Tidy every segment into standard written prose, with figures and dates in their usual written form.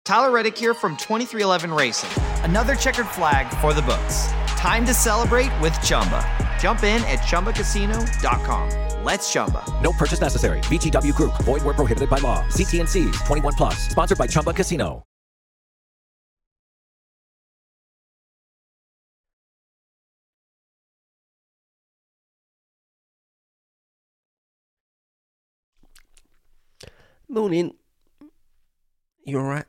Tyler Reddick here from 2311 Racing. Another checkered flag for the books. Time to celebrate with Chumba. Jump in at ChumbaCasino.com. Let's Chumba. No purchase necessary. VGW Group. Void where prohibited by law. See T&Cs. 21 plus. Sponsored by Chumba Casino. Morning. You alright?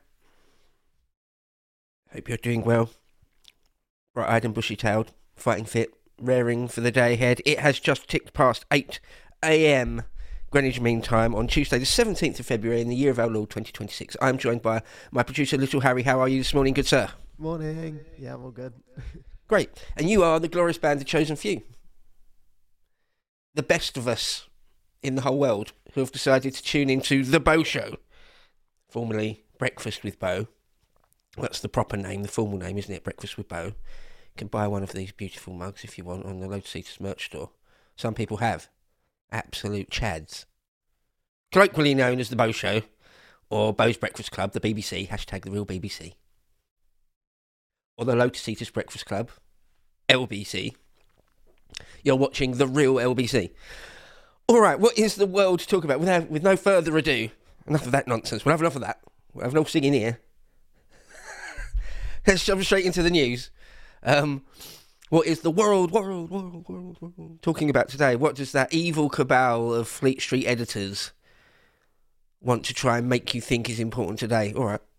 Hope you're doing well. Bright-eyed and bushy-tailed, fighting fit, raring for the day ahead. It has just ticked past 8 a.m. Greenwich Mean Time on Tuesday, the 17th of February in the year of our Lord 2026. I'm joined by my producer, Little Harry. How are you this morning, good sir? Morning. Yeah, I'm all good. Great. And you are the glorious band, The Chosen Few. The best of us in the whole world who have decided to tune into The Bo Show, formerly Breakfast with Bo. That's the proper name, the formal name, isn't it? Breakfast with Bo. You can buy one of these beautiful mugs if you want on the Lotus Eaters merch store. Some people have. Absolute chads. Colloquially known as The Bo Show, or Bo's Breakfast Club, the BBC, hashtag the real BBC. Or the Lotus Eaters Breakfast Club, LBC. You're watching the real LBC. All right, what is the world to talk about? With no further ado, enough of that nonsense. We'll have enough of that. We'll have no singing here. Let's jump straight into the news. What is the world talking about today? What does that evil cabal of Fleet Street editors want to try and make you think is important today? All right.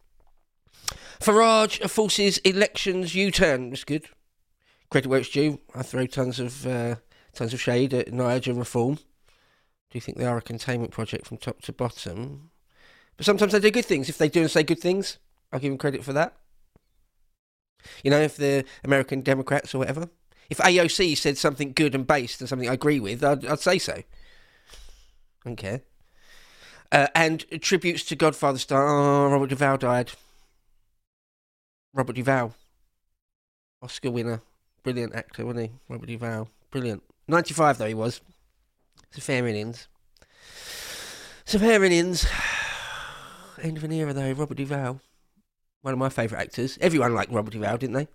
Farage forces elections U-turn. That's good. Credit where it's due. I throw tons of shade at Niger Reform. Do you think they are a containment project from top to bottom? But sometimes they do good things. If they do and say good things, I'll give them credit for that. You know, if the American Democrats or whatever. If AOC said something good and based and something I agree with, I'd say so. I don't care. And tributes to Godfather star. Oh, Robert Duvall died. Robert Duvall. Oscar winner. Brilliant actor, wasn't he? Robert Duvall. Brilliant. 95 though he was. It's a fair innings. End of an era though, Robert Duvall. One of my favourite actors. Everyone liked Robert Duvall, didn't they?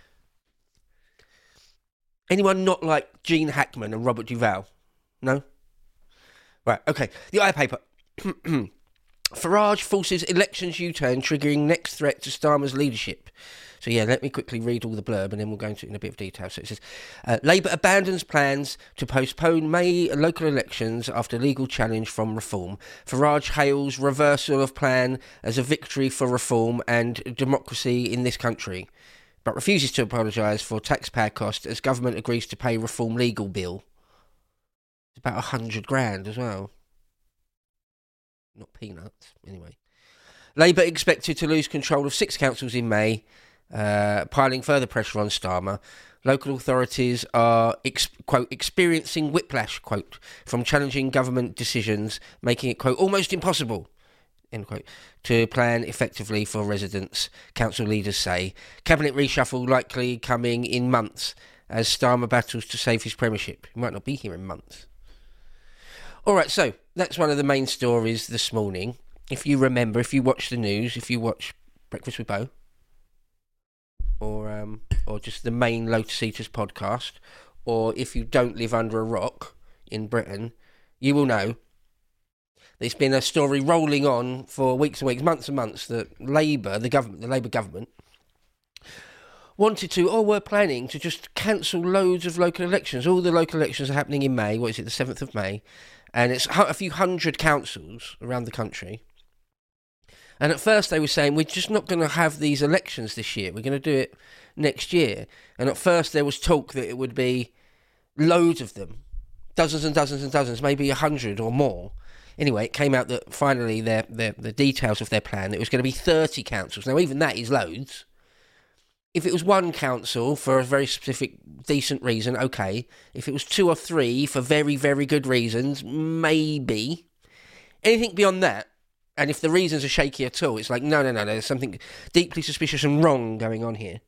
Anyone not like Gene Hackman and Robert Duvall? No? Right, okay. The iPaper. Farage forces elections U-turn, triggering next threat to Starmer's leadership. So yeah, let me quickly read all the blurb and then we'll go into it in a bit of detail. So it says, Labour abandons plans to postpone May local elections after legal challenge from Reform. Farage hails reversal of plan as a victory for Reform and democracy in this country, but refuses to apologise for taxpayer costs as government agrees to pay Reform legal bill. It's about $100,000 as well. Not peanuts, anyway. Labour expected to lose control of 6 councils in May, piling further pressure on Starmer. Local authorities are, quote, experiencing whiplash, quote, from challenging government decisions, making it, quote, almost impossible, end quote, to plan effectively for residents, council leaders say. Cabinet reshuffle likely coming in months as Starmer battles to save his premiership. He might not be here in months. All right, so that's one of the main stories this morning. If you remember, if you watch the news, if you watch Breakfast with Bo, or just the main Lotus Eaters podcast, or if you don't live under a rock in Britain, you will know there's been a story rolling on for weeks and weeks, months and months, that Labour, the Labour government, we're planning to just cancel loads of local elections. All the local elections are happening in May. What is it, the 7th of May? And it's a few hundred councils around the country. And at first they were saying, we're just not going to have these elections this year. We're going to do it next year. And at first there was talk that it would be loads of them. Dozens and dozens and dozens, maybe 100 or more. Anyway, it came out that finally the details of their plan, it was going to be 30 councils. Now, even that is loads. If it was one council for a very specific, decent reason, okay. If it was 2 or 3 for very, very good reasons, maybe. Anything beyond that, and if the reasons are shaky at all, it's like, no, there's something deeply suspicious and wrong going on here.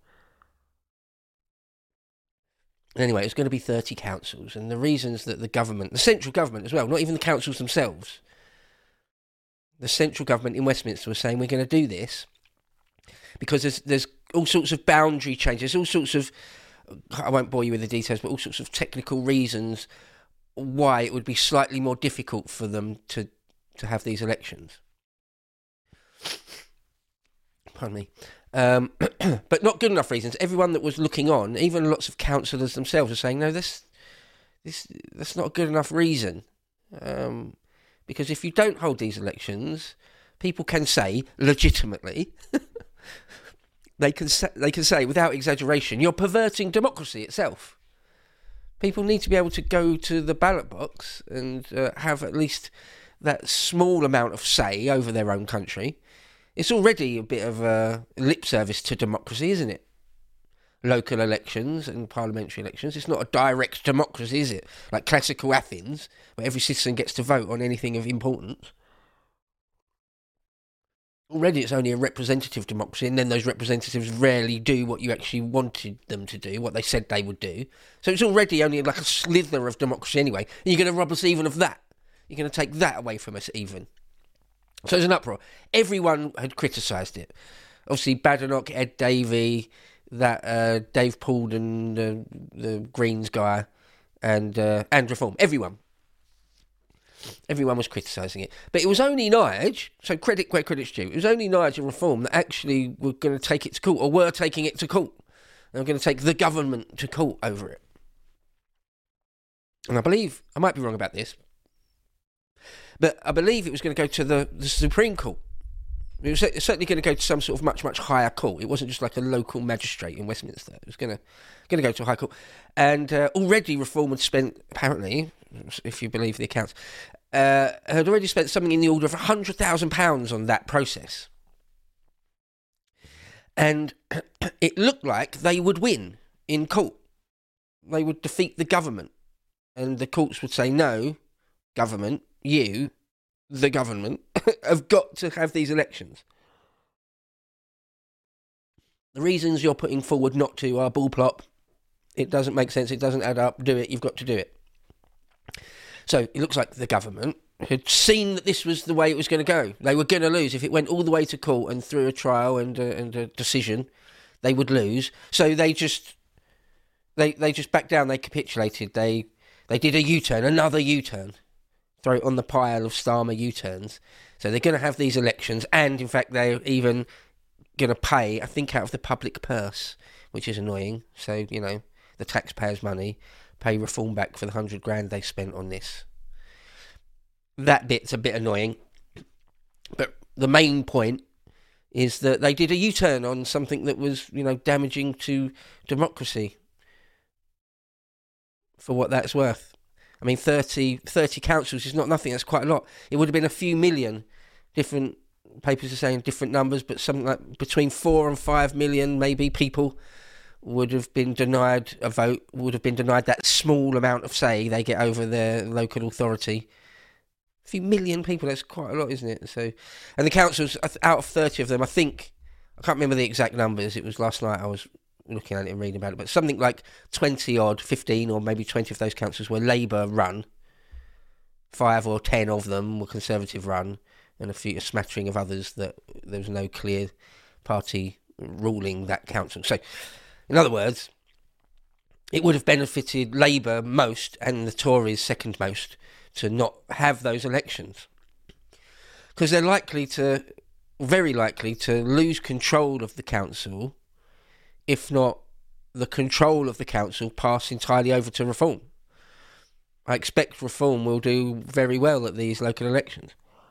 Anyway, it's going to be 30 councils, and the reasons that the government, the central government as well, not even the councils themselves, the central government in Westminster was saying we're going to do this because there's all sorts of boundary changes, all sorts of, I won't bore you with the details, but all sorts of technical reasons why it would be slightly more difficult for them to have these elections. Pardon me. But not good enough reasons. Everyone that was looking on, even lots of councillors themselves, are saying, no, that's not a good enough reason. Because if you don't hold these elections, people can say, legitimately, they can say without exaggeration, you're perverting democracy itself. People need to be able to go to the ballot box and have at least that small amount of say over their own country. It's already a bit of a lip service to democracy, isn't it? Local elections and parliamentary elections. It's not a direct democracy, is it? Like classical Athens, where every citizen gets to vote on anything of importance. Already it's only a representative democracy, and then those representatives rarely do what you actually wanted them to do, what they said they would do. So it's already only like a slither of democracy anyway. And you're going to rob us even of that. You're going to take that away from us even. So there's an uproar. Everyone had criticised it. Obviously, Badenoch, Ed Davey, that Dave Poulden, the Greens guy, and Reform. Everyone was criticising it. But it was only Nige, so credit where credit's due, it was only Nige and Reform that actually were going to take it to court, or were taking it to court. They were going to take the government to court over it. And I believe, I might be wrong about this, but I believe it was going to go to the Supreme Court. It was certainly going to go to some sort of much, much higher court. It wasn't just like a local magistrate in Westminster. It was going to go to a high court. And already Reform had spent, apparently, if you believe the accounts, had already spent something in the order of £100,000 on that process. And it looked like they would win in court. They would defeat the government. And the courts would say, no, government, you, the government, have got to have these elections. The reasons you're putting forward not to are bull plop. It doesn't make sense. It doesn't add up. Do it. You've got to do it. So it looks like the government had seen that this was the way it was going to go. They were going to lose. If it went all the way to court and through a trial and a decision, they would lose. So they just backed down. They capitulated. They did a U-turn, another U-turn. Throw it on the pile of Starmer U-turns. So they're going to have these elections, and in fact they're even going to pay, I think, out of the public purse, which is annoying. So, you know, the taxpayers' money, pay Reform back for the $100,000 they spent on this. That bit's a bit annoying. But the main point is that they did a U-turn on something that was, you know, damaging to democracy. For what that's worth. I mean, 30 councils is not nothing. That's quite a lot. It would have been a few million. Different papers are saying different numbers, but something like between 4 and 5 million, maybe, people would have been denied a vote, would have been denied that small amount of say they get over their local authority. A few million people, that's quite a lot, isn't it? So, and the councils, out of 30 of them, I think, I can't remember the exact numbers, it was last night I was looking at it and reading about it, but something like 20 odd, 15 or maybe 20 of those councils were Labour run, 5 or 10 of them were Conservative run, and a smattering of others that there was no clear party ruling that council. So, in other words, it would have benefited Labour most and the Tories second most to not have those elections, because they're very likely to lose control of the council, if not the control of the council pass entirely over to Reform. I expect Reform will do very well at these local elections.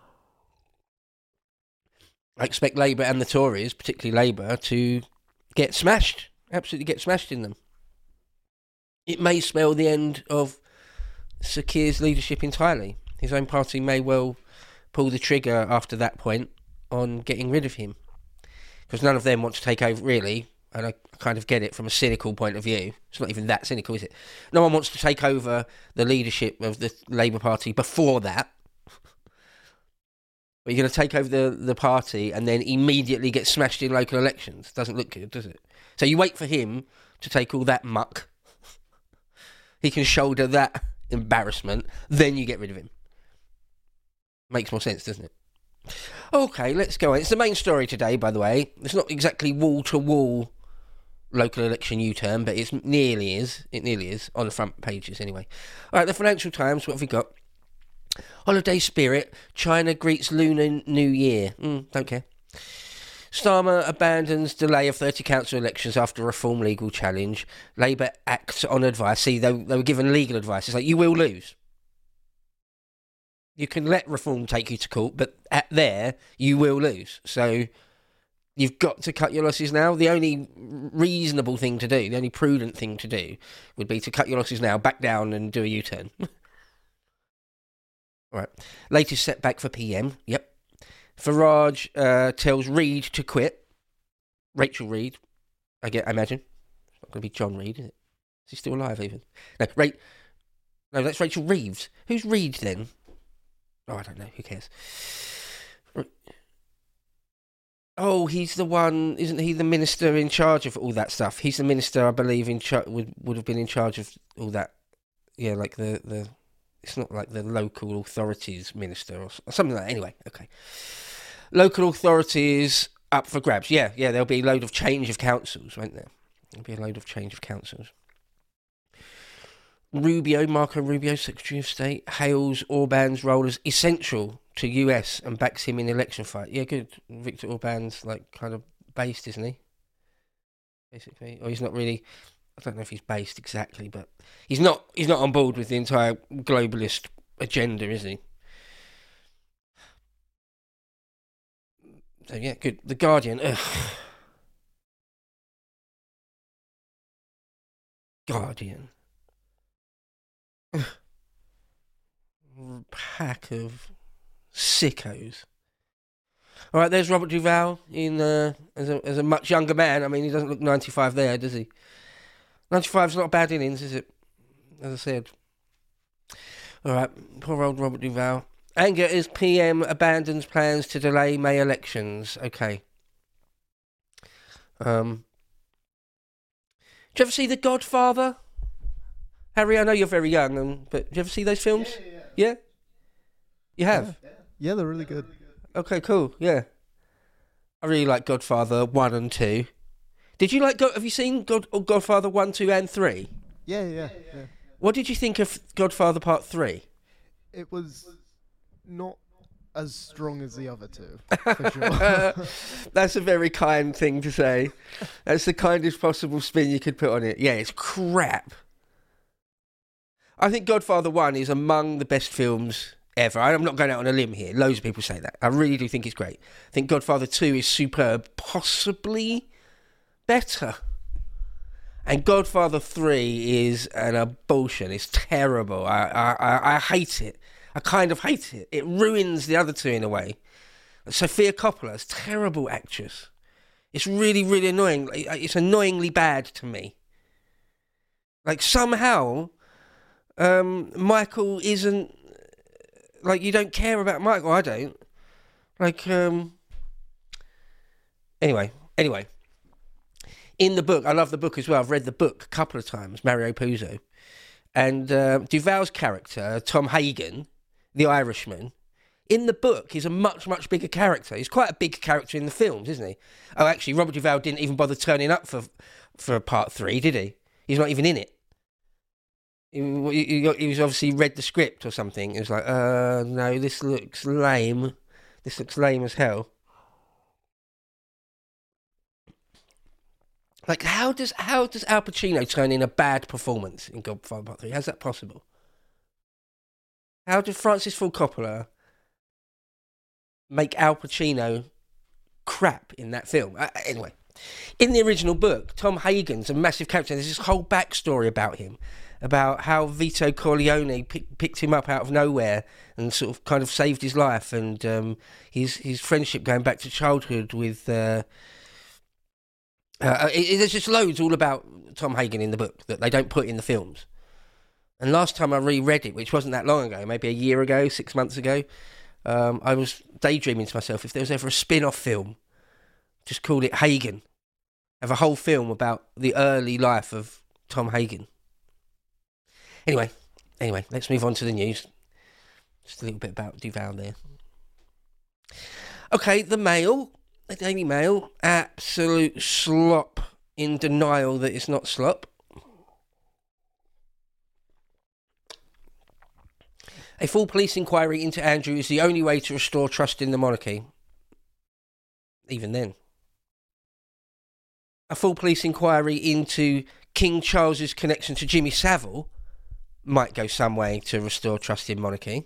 I expect Labour and the Tories, particularly Labour, to get smashed, absolutely get smashed in them. It may spell the end of Sir Keir's leadership entirely. His own party may well pull the trigger after that point on getting rid of him, because none of them want to take over, really. And I kind of get it from a cynical point of view. It's not even that cynical, is it? No one wants to take over the leadership of the Labour Party before that. But you're going to take over the party and then immediately get smashed in local elections. Doesn't look good, does it? So you wait for him to take all that muck. He can shoulder that embarrassment. Then you get rid of him. Makes more sense, doesn't it? Okay, let's go on. It's the main story today, by the way. It's not exactly wall-to-wall local election U-turn, but it nearly is, on the front pages anyway. All right, the Financial Times, what have we got? Holiday spirit, China greets Lunar New Year. Don't care. Starmer abandons delay of 30 council elections after reform legal challenge. Labour acts on advice. See, they were given legal advice. It's like, you will lose. You can let reform take you to court, but you will lose. So you've got to cut your losses now. The only reasonable thing to do, the only prudent thing to do, would be to cut your losses now, back down and do a U-turn. All right. Latest setback for PM. Yep. Farage tells Reid to quit. Rachel Reid, I imagine. It's not going to be John Reid, is it? Is he still alive even? No, that's Rachel Reeves. Who's Reid then? Oh, I don't know. Who cares? Oh, he's the one. Isn't he the minister in charge of all that stuff? He's the minister, I believe, would have been in charge of all that. Yeah, like the. It's not like the local authorities minister or something like that. Anyway, okay. Local authorities up for grabs. Yeah, there'll be a load of change of councils, won't there? There'll be a load of change of councils. Marco Rubio, Secretary of State, hails Orban's role as essential to US and backs him in election fight. Yeah, good. Viktor Orban's like kind of based, isn't he? Basically, or he's not really. I don't know if he's based exactly, but he's not on board with the entire globalist agenda, is he? So yeah, good. The Guardian. Guardian. Pack of sickos. All right, there's Robert Duvall in as a much younger man. I mean, he doesn't look 95 there, does he? 95's not a bad innings, is it? As I said. All right, poor old Robert Duvall. Anger as PM abandons plans to delay May elections. Okay. Do you ever see The Godfather? Harry, I know you're very young, but do you ever see those films? Yeah? You have? Yeah, they're really good. Okay, cool, yeah. I really like Godfather 1 and 2. Did you like, have you seen Godfather 1, 2 and 3? Yeah. What did you think of Godfather Part 3? It was not as strong as the other two, for sure. That's a very kind thing to say. That's the kindest possible spin you could put on it. Yeah, it's crap. I think Godfather 1 is among the best films ever. I'm not going out on a limb here. Loads of people say that. I really do think it's great. I think Godfather 2 is superb, possibly better. And Godfather 3 is an abortion. It's terrible. I hate it. I kind of hate it. It ruins the other two in a way. Sofia Coppola's terrible actress. It's really, really annoying. It's annoyingly bad to me. Like, somehow, Michael isn't... Like, you don't care about Michael. I don't. Like, Anyway. In the book, I love the book as well. I've read the book a couple of times, Mario Puzo. And Duvall's character, Tom Hagen, the Irishman, in the book, he's a much, much bigger character. He's quite a big character in the films, isn't he? Oh, actually, Robert Duvall didn't even bother turning up for part 3, did he? He's not even in it. He was obviously read the script or something. It was like, no, this looks lame. This looks lame as hell. Like, how does Al Pacino turn in a bad performance in Godfather Part 3? How's that possible? How did Francis Ford Coppola make Al Pacino crap in that film? Anyway, in the original book, Tom Hagen's a massive character. There's this whole backstory about him, about how Vito Corleone picked him up out of nowhere and sort of kind of saved his life, and his friendship going back to childhood with... there's just loads all about Tom Hagen in the book that they don't put in the films. And last time I reread it, which wasn't that long ago, maybe a year ago, 6 months ago, I was daydreaming to myself, if there was ever a spin-off film, just call it Hagen. Have a whole film about the early life of Tom Hagen. Anyway, let's move on to the news. Just a little bit about Duvall there. Okay, the Mail, the Daily Mail, absolute slop in denial that it's not slop. A full police inquiry into Andrew is the only way to restore trust in the monarchy. Even then. A full police inquiry into King Charles's connection to Jimmy Savile might go some way to restore trust in monarchy.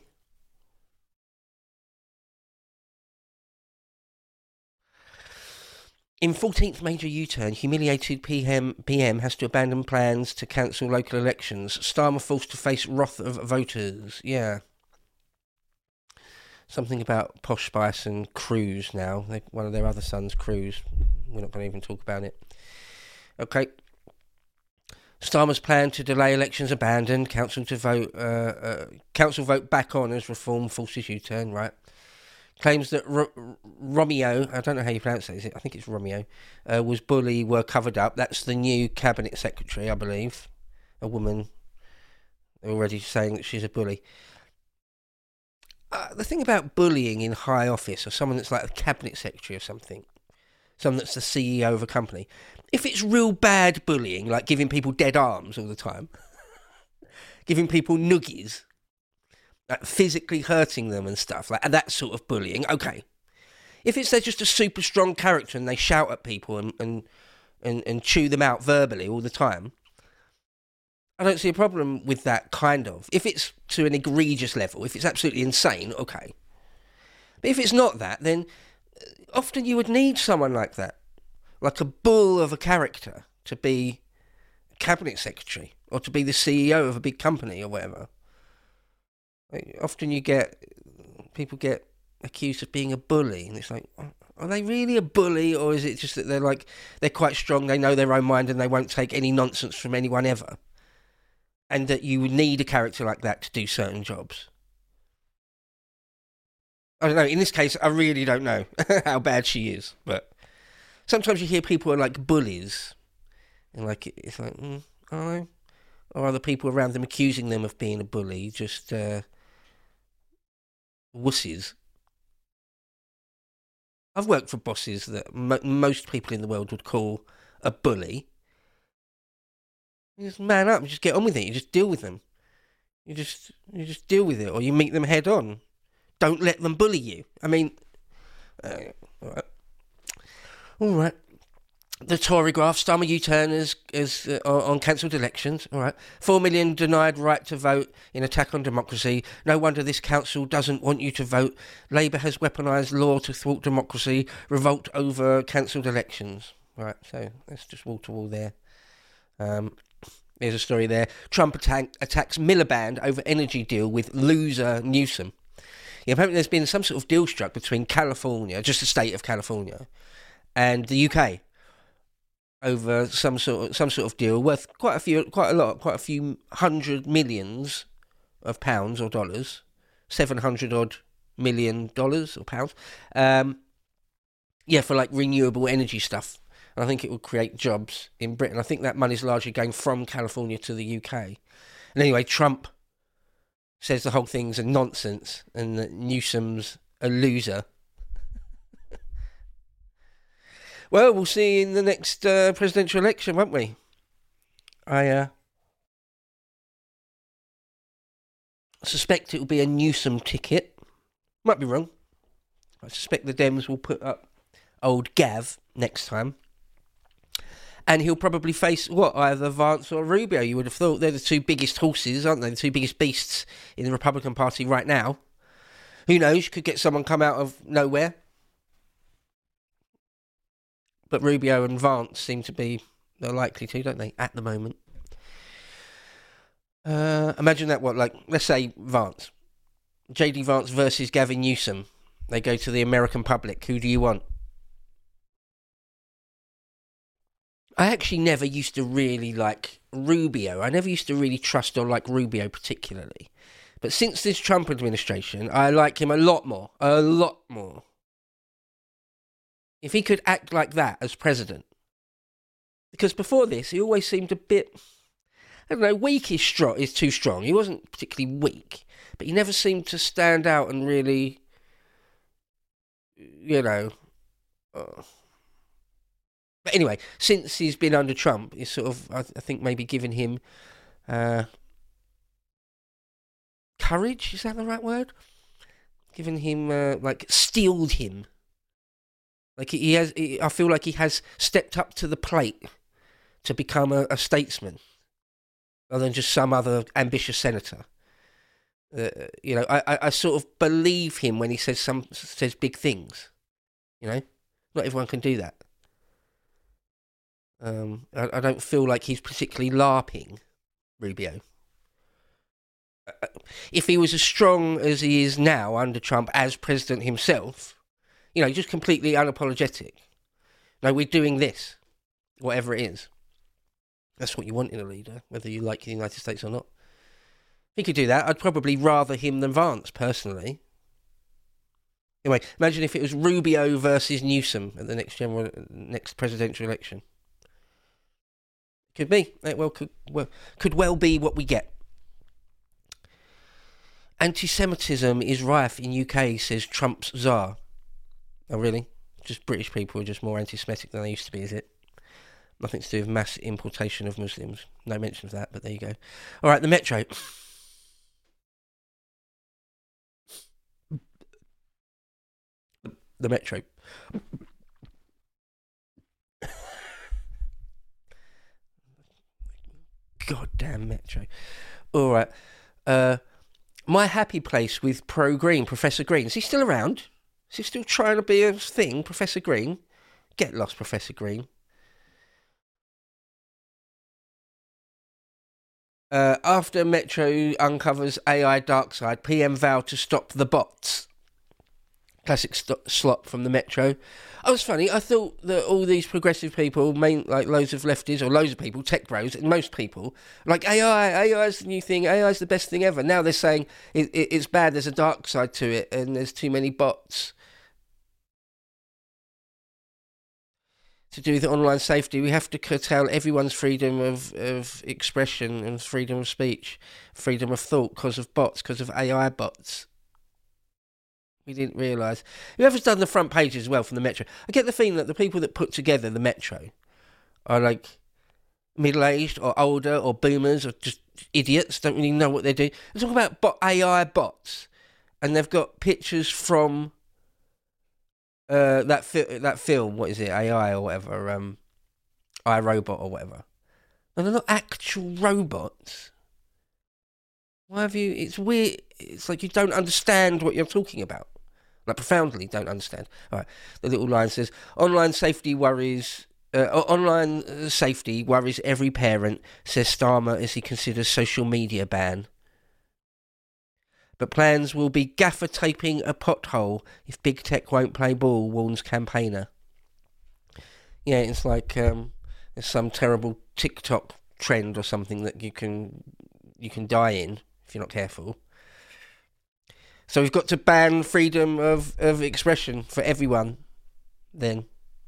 In 14th major U-turn, humiliated PM has to abandon plans to cancel local elections. Starmer forced to face wrath of voters. Yeah. Something about Posh Spice and Cruz now. One of their other sons, Cruz. We're not going to even talk about it. Okay. Starmer's plan to delay elections abandoned. Council vote back on as reform forces U-turn. Right. Claims that Romeo, I don't know how you pronounce it, I think it's Romeo, was bully, were covered up. That's the new cabinet secretary, I believe. A woman already saying that she's a bully. The thing about bullying in high office, or someone that's like a cabinet secretary or something, someone that's the CEO of a company, if it's real bad bullying, like giving people dead arms all the time, giving people noogies, like physically hurting them and stuff, like that sort of bullying, okay. If they're just a super strong character and they shout at people and chew them out verbally all the time, I don't see a problem with that, kind of. If it's to an egregious level, if it's absolutely insane, okay. But if it's not that, then often you would need someone like that, like a bull of a character, to be a cabinet secretary or to be the CEO of a big company or whatever. Often people get accused of being a bully, and it's like, are they really a bully, or is it just that they're quite strong, they know their own mind, and they won't take any nonsense from anyone ever, and that you need a character like that to do certain jobs? I don't know. In this case, I really don't know how bad she is, but sometimes you hear people are like bullies, and like it's like, I don't know, or other people around them accusing them of being a bully, just wussies. I've worked for bosses that most people in the world would call a bully. You just man up, you just get on with it, you just deal with them. You just deal with it, or you meet them head on. Don't let them bully you. I mean, all right. The Tory graph, Starmer U-turn is on cancelled elections. All right. 4 million denied right to vote in attack on democracy. No wonder this council doesn't want you to vote. Labour has weaponised law to thwart democracy. Revolt over cancelled elections. All right. So that's just wall to wall there. There's a story there. Trump attacks Miliband over energy deal with loser Newsom. Yeah, apparently there's been some sort of deal struck between California, just the state of California, and the UK over some sort of deal worth quite a few hundred millions of pounds or dollars, $700 odd million or pounds. For like renewable energy stuff. And I think it will create jobs in Britain. I think that money's largely going from California to the UK. And anyway, Trump says the whole thing's a nonsense and that Newsom's a loser. Well, we'll see in the next presidential election, won't we? I suspect it will be a Newsom ticket. Might be wrong. I suspect the Dems will put up old Gav next time. And he'll probably face, either Vance or Rubio. You would have thought they're the two biggest horses, aren't they? The two biggest beasts in the Republican Party right now. Who knows? Could get someone come out of nowhere. But Rubio and Vance seem to be, they're likely to, don't they, at the moment. Imagine that, let's say Vance. J.D. Vance versus Gavin Newsom. They go to the American public. Who do you want? I actually never used to really like Rubio. I never used to really trust or like Rubio particularly. But since this Trump administration, I like him a lot more. A lot more. If he could act like that as president. Because before this, he always seemed a bit, I don't know, weak is too strong. He wasn't particularly weak, but he never seemed to stand out and really you know. But anyway, since he's been under Trump, it's sort of, I think, maybe given him courage. Is that the right word? Given him, steeled him. Like he has, I feel like he has stepped up to the plate to become a statesman, rather than just some other ambitious senator. I sort of believe him when he says big things. You know, not everyone can do that. I don't feel like he's particularly LARPing, Rubio. If he was as strong as he is now under Trump as president himself, you know, just completely unapologetic. No, we're doing this, whatever it is. That's what you want in a leader, whether you like the United States or not. If he could do that, I'd probably rather him than Vance, personally. Anyway, imagine if it was Rubio versus Newsom at the next presidential election. Could be. It could well be what we get. Anti-Semitism is rife in UK, says Trump's czar. Oh, really? Just British people are just more anti-Semitic than they used to be, is it? Nothing to do with mass importation of Muslims. No mention of that, but there you go. All right, the Metro. The Metro. Goddamn Metro. All right. My happy place with Pro Green, Professor Green. Is he still around? Is he still trying to be a thing, Professor Green? Get lost, Professor Green. After Metro uncovers AI dark side, PM vow to stop the bots. Classic slop from the Metro. Oh, it's funny. I thought that all these progressive people, like loads of lefties or loads of people, tech bros, and most people, like AI is the new thing. AI is the best thing ever. Now they're saying it's bad. There's a dark side to it, and there's too many bots. To do with online safety, we have to curtail everyone's freedom of expression and freedom of speech, freedom of thought because of bots, because of AI bots. We didn't realise. Whoever's done the front page as well from the Metro, I get the feeling that the people that put together the Metro are like middle-aged or older or boomers or just idiots, don't really know what they're doing. They're talking about AI bots, and they've got pictures from that film, what is it, AI or whatever, iRobot or whatever. And they're not actual robots. Why have you... It's weird. It's like you don't understand what you're talking about. Like, profoundly don't understand. All right. The little line says, online safety worries every parent, says Starmer as he considers social media ban. But plans will be gaffer taping a pothole if big tech won't play ball, warns campaigner. Yeah, it's like there's some terrible TikTok trend or something that you can die in if you're not careful. So we've got to ban freedom of expression for everyone then.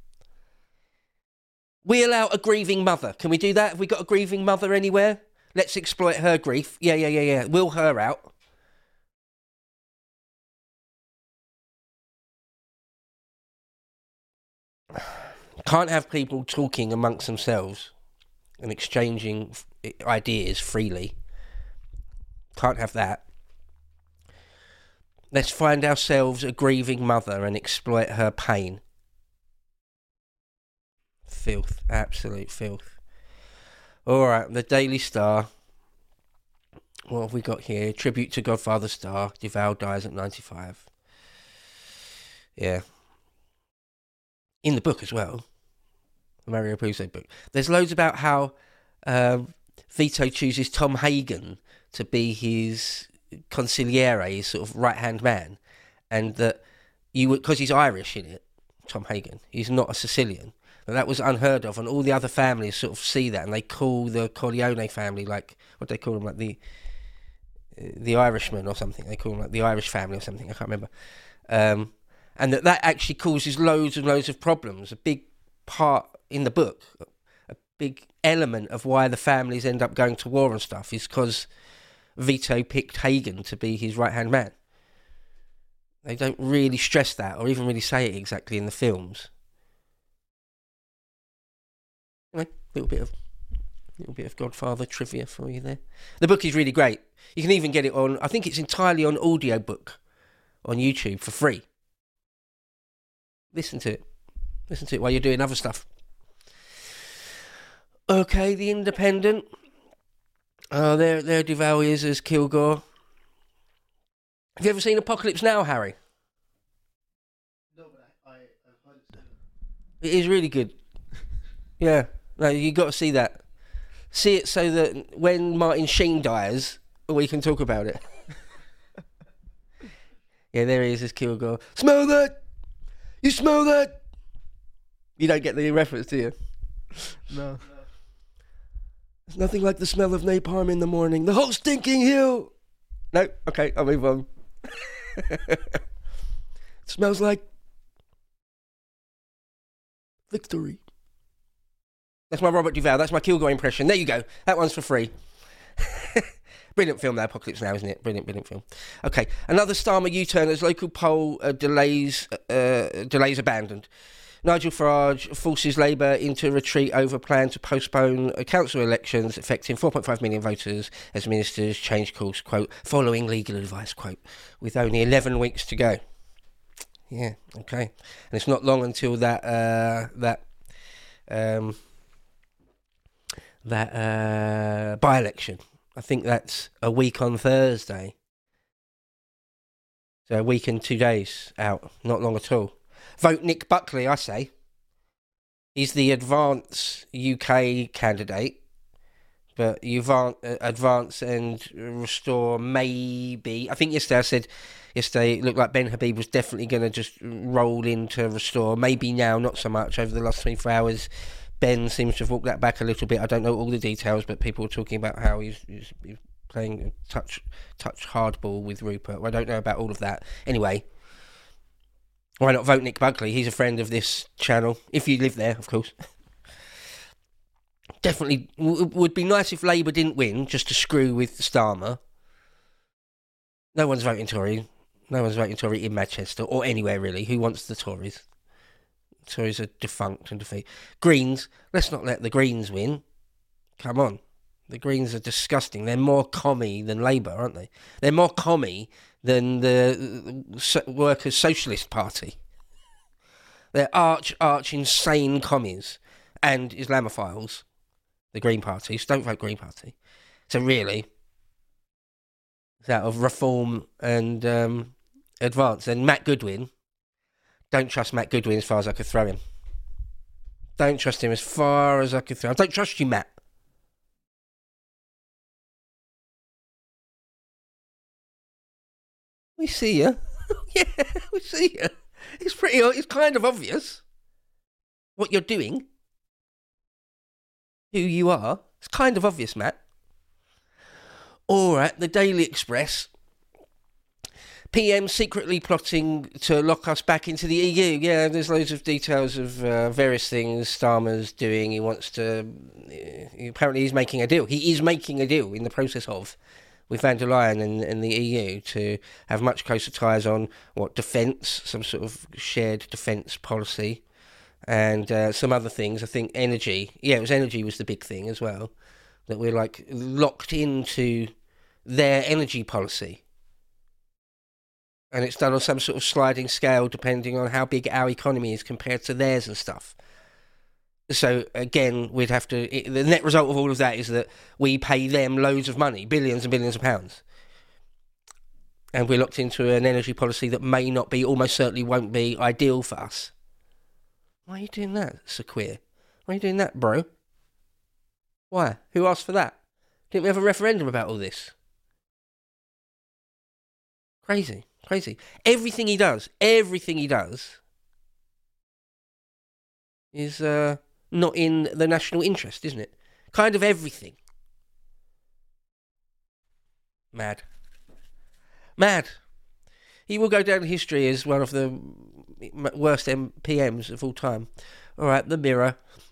We allow a grieving mother. Can we do that? Have we got a grieving mother anywhere? Let's exploit her grief. Yeah. Will her out. Can't have people talking amongst themselves and exchanging ideas freely. Can't have that. Let's find ourselves a grieving mother and exploit her pain. Filth. Absolute filth. Alright, the Daily Star. What have we got here? Tribute to Godfather Star. Duval dies at 95. Yeah. In the book as well. The Mario Puzo book. There's loads about how Vito chooses Tom Hagen to be his consigliere, his sort of right-hand man. And that because he's Irish in it, Tom Hagen, he's not a Sicilian. That was unheard of, and all the other families sort of see that, and they call the Corleone family, like, what do they call them, like the Irishman or something. They call them like the Irish family or something, I can't remember. And that actually causes loads and loads of problems. A big part in the book, a big element of why the families end up going to war and stuff is because Vito picked Hagen to be his right-hand man. They don't really stress that or even really say it exactly in the films. Anyway, little bit of Godfather trivia for you there. The book is really great. You can even get it on, I think it's entirely on audiobook on YouTube for free. Listen to it while you're doing other stuff. Okay, The Independent. Their Duval is as Kilgore. Have you ever seen Apocalypse Now, Harry? No, but I've heard it. It is really good. Yeah, no, you got to see that. See it so that when Martin Sheen dies, we can talk about it. Yeah, there he is as Kilgore. Smell that! You smell that? You don't get the reference, do you? No. There's nothing like the smell of napalm in the morning. The whole stinking hill! No? Okay, I'll move on. It smells like victory. That's my Robert Duvall. That's my Kilgore impression. There you go. That one's for free. Brilliant film, that Apocalypse Now, isn't it? Brilliant film. Okay, another Starmer U-turn as local poll delays abandoned. Nigel Farage forces Labour into retreat over plan to postpone council elections affecting 4.5 million voters as ministers change course, quote, following legal advice, quote, with only 11 weeks to go. Yeah, okay. And it's not long until that by-election. I think that's a week on Thursday. So a week and 2 days out. Not long at all. Vote Nick Buckley, I say. He's the Advance UK candidate. But Advance and Restore maybe. I think yesterday it looked like Ben Habib was definitely going to just roll into Restore. Maybe now, not so much. Over the last 24 hours, Ben seems to have walked that back a little bit. I don't know all the details, but people were talking about how he's playing touch hardball with Rupert. I don't know about all of that. Anyway, why not vote Nick Buckley? He's a friend of this channel. If you live there, of course. Definitely would be nice if Labour didn't win, just to screw with Starmer. No one's voting Tory. No one's voting Tory in Manchester or anywhere really. Who wants the Tories? Tories are defunct and defeat. Greens, let's not let the Greens win. Come on. The Greens are disgusting. They're more commie than Labour, aren't they? They're more commie than the Workers' Socialist Party. They're arch insane commies and Islamophiles. The Green Party. So don't vote Green Party. So really, it's out of Reform and Advance. And Matt Goodwin, don't trust Matt Goodwin as far as I could throw him. Don't trust him as far as I could throw him. I don't trust you, Matt. We see you. Yeah, we see you. It's kind of obvious what you're doing. Who you are. It's kind of obvious, Matt. Alright, the Daily Express. PM secretly plotting to lock us back into the EU. Yeah, there's loads of details of various things Starmer's doing. He wants to... apparently he's making a deal. He is making a deal in the process of with van der Leyen and the EU to have much closer ties on, defence, some sort of shared defence policy, and some other things. I think energy. Yeah, it was energy was the big thing as well, that we're like locked into their energy policy. And it's done on some sort of sliding scale depending on how big our economy is compared to theirs and stuff. So, again, we'd have to... the net result of all of that is that we pay them loads of money, billions and billions of pounds. And we're locked into an energy policy that may not be, almost certainly won't be, ideal for us. Why are you doing that, Sir Queer? Why are you doing that, bro? Why? Who asked for that? Didn't we have a referendum about all this? Crazy. Everything he does is not in the national interest, isn't it? Kind of everything. Mad. He will go down in history as one of the worst PMs of all time. All right, The Mirror.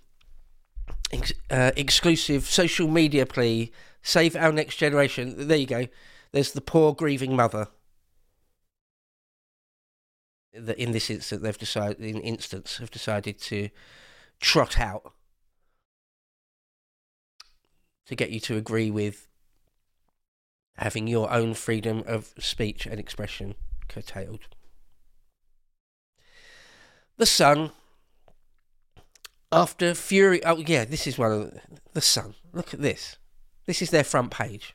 Exclusive social media plea. Save our next generation. There you go. There's the poor grieving mother. that in this instance have decided to trot out to get you to agree with having your own freedom of speech and expression curtailed. The Sun, after Fury... Oh, yeah, this is one of the Sun. Look at this. This is their front page.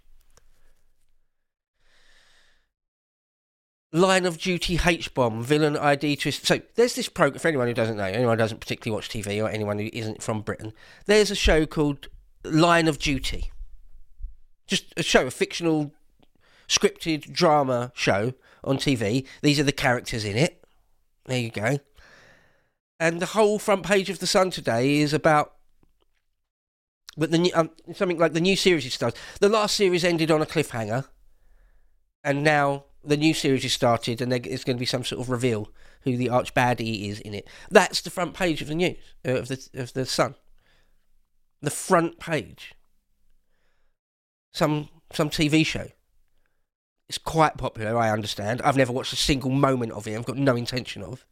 Line of Duty H-bomb, villain ID twist. So there's this program, for anyone who doesn't know, anyone who doesn't particularly watch TV or anyone who isn't from Britain, there's a show called Line of Duty. Just a show, a fictional scripted drama show on TV. These are the characters in it. There you go. And the whole front page of The Sun today is about but the new, something like the new series is started. The last series ended on a cliffhanger, and now the new series is started, and there's going to be some sort of reveal who the arch baddie is in it. That's the front page of the news of the Sun. The front page. Some TV show. It's quite popular, I understand. I've never watched a single moment of it. I've got no intention of.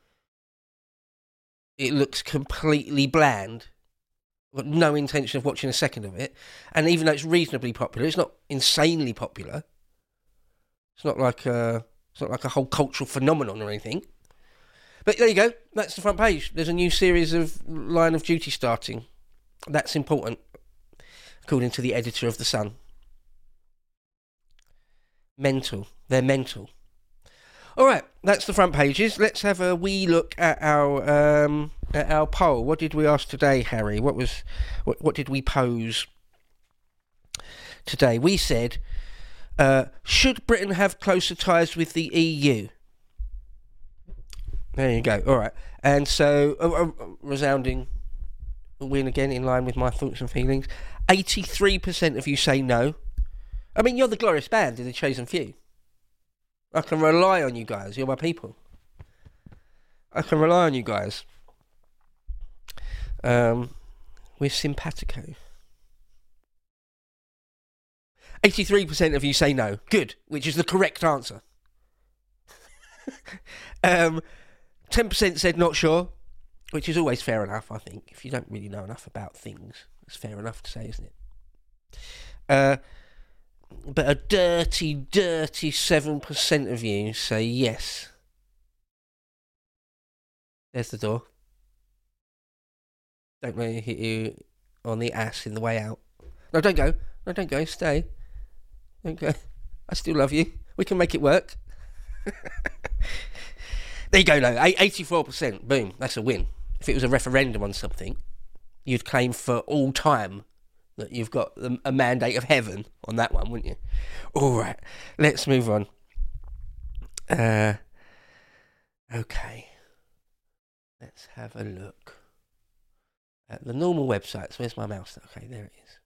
It looks completely bland. I've got no intention of watching a second of it. And even though it's reasonably popular, it's not insanely popular. It's not like a whole cultural phenomenon or anything. But there you go. That's the front page. There's a new series of Line of Duty starting. That's important, according to the editor of The Sun. Mental. They're mental. All right, that's the front pages. Let's have a wee look at our poll. What did we ask today, Harry? What did we pose today? We said, should Britain have closer ties with the EU? There you go. All right, and so a resounding win again, in line with my thoughts and feelings. 83% of you say no. I mean, you're the glorious band in the chosen few. I can rely on you guys. You're my people. I can rely on you guys. We're simpatico. 83% of you say no. Good, which is the correct answer. 10% said not sure, which is always fair enough, I think. If you don't really know enough about things, it's fair enough to say, isn't it? But a dirty 7% of you say yes. There's the door. Don't let it hit you on the ass in the way out. No, don't go. No, don't go. Stay. Don't go. I still love you. We can make it work. There you go, though. 84%. Boom. That's a win. If it was a referendum on something, you'd claim for all time that you've got a mandate of heaven on that one, wouldn't you? All right, let's move on. Okay, let's have a look at the normal websites. Where's my mouse? Okay, there it is.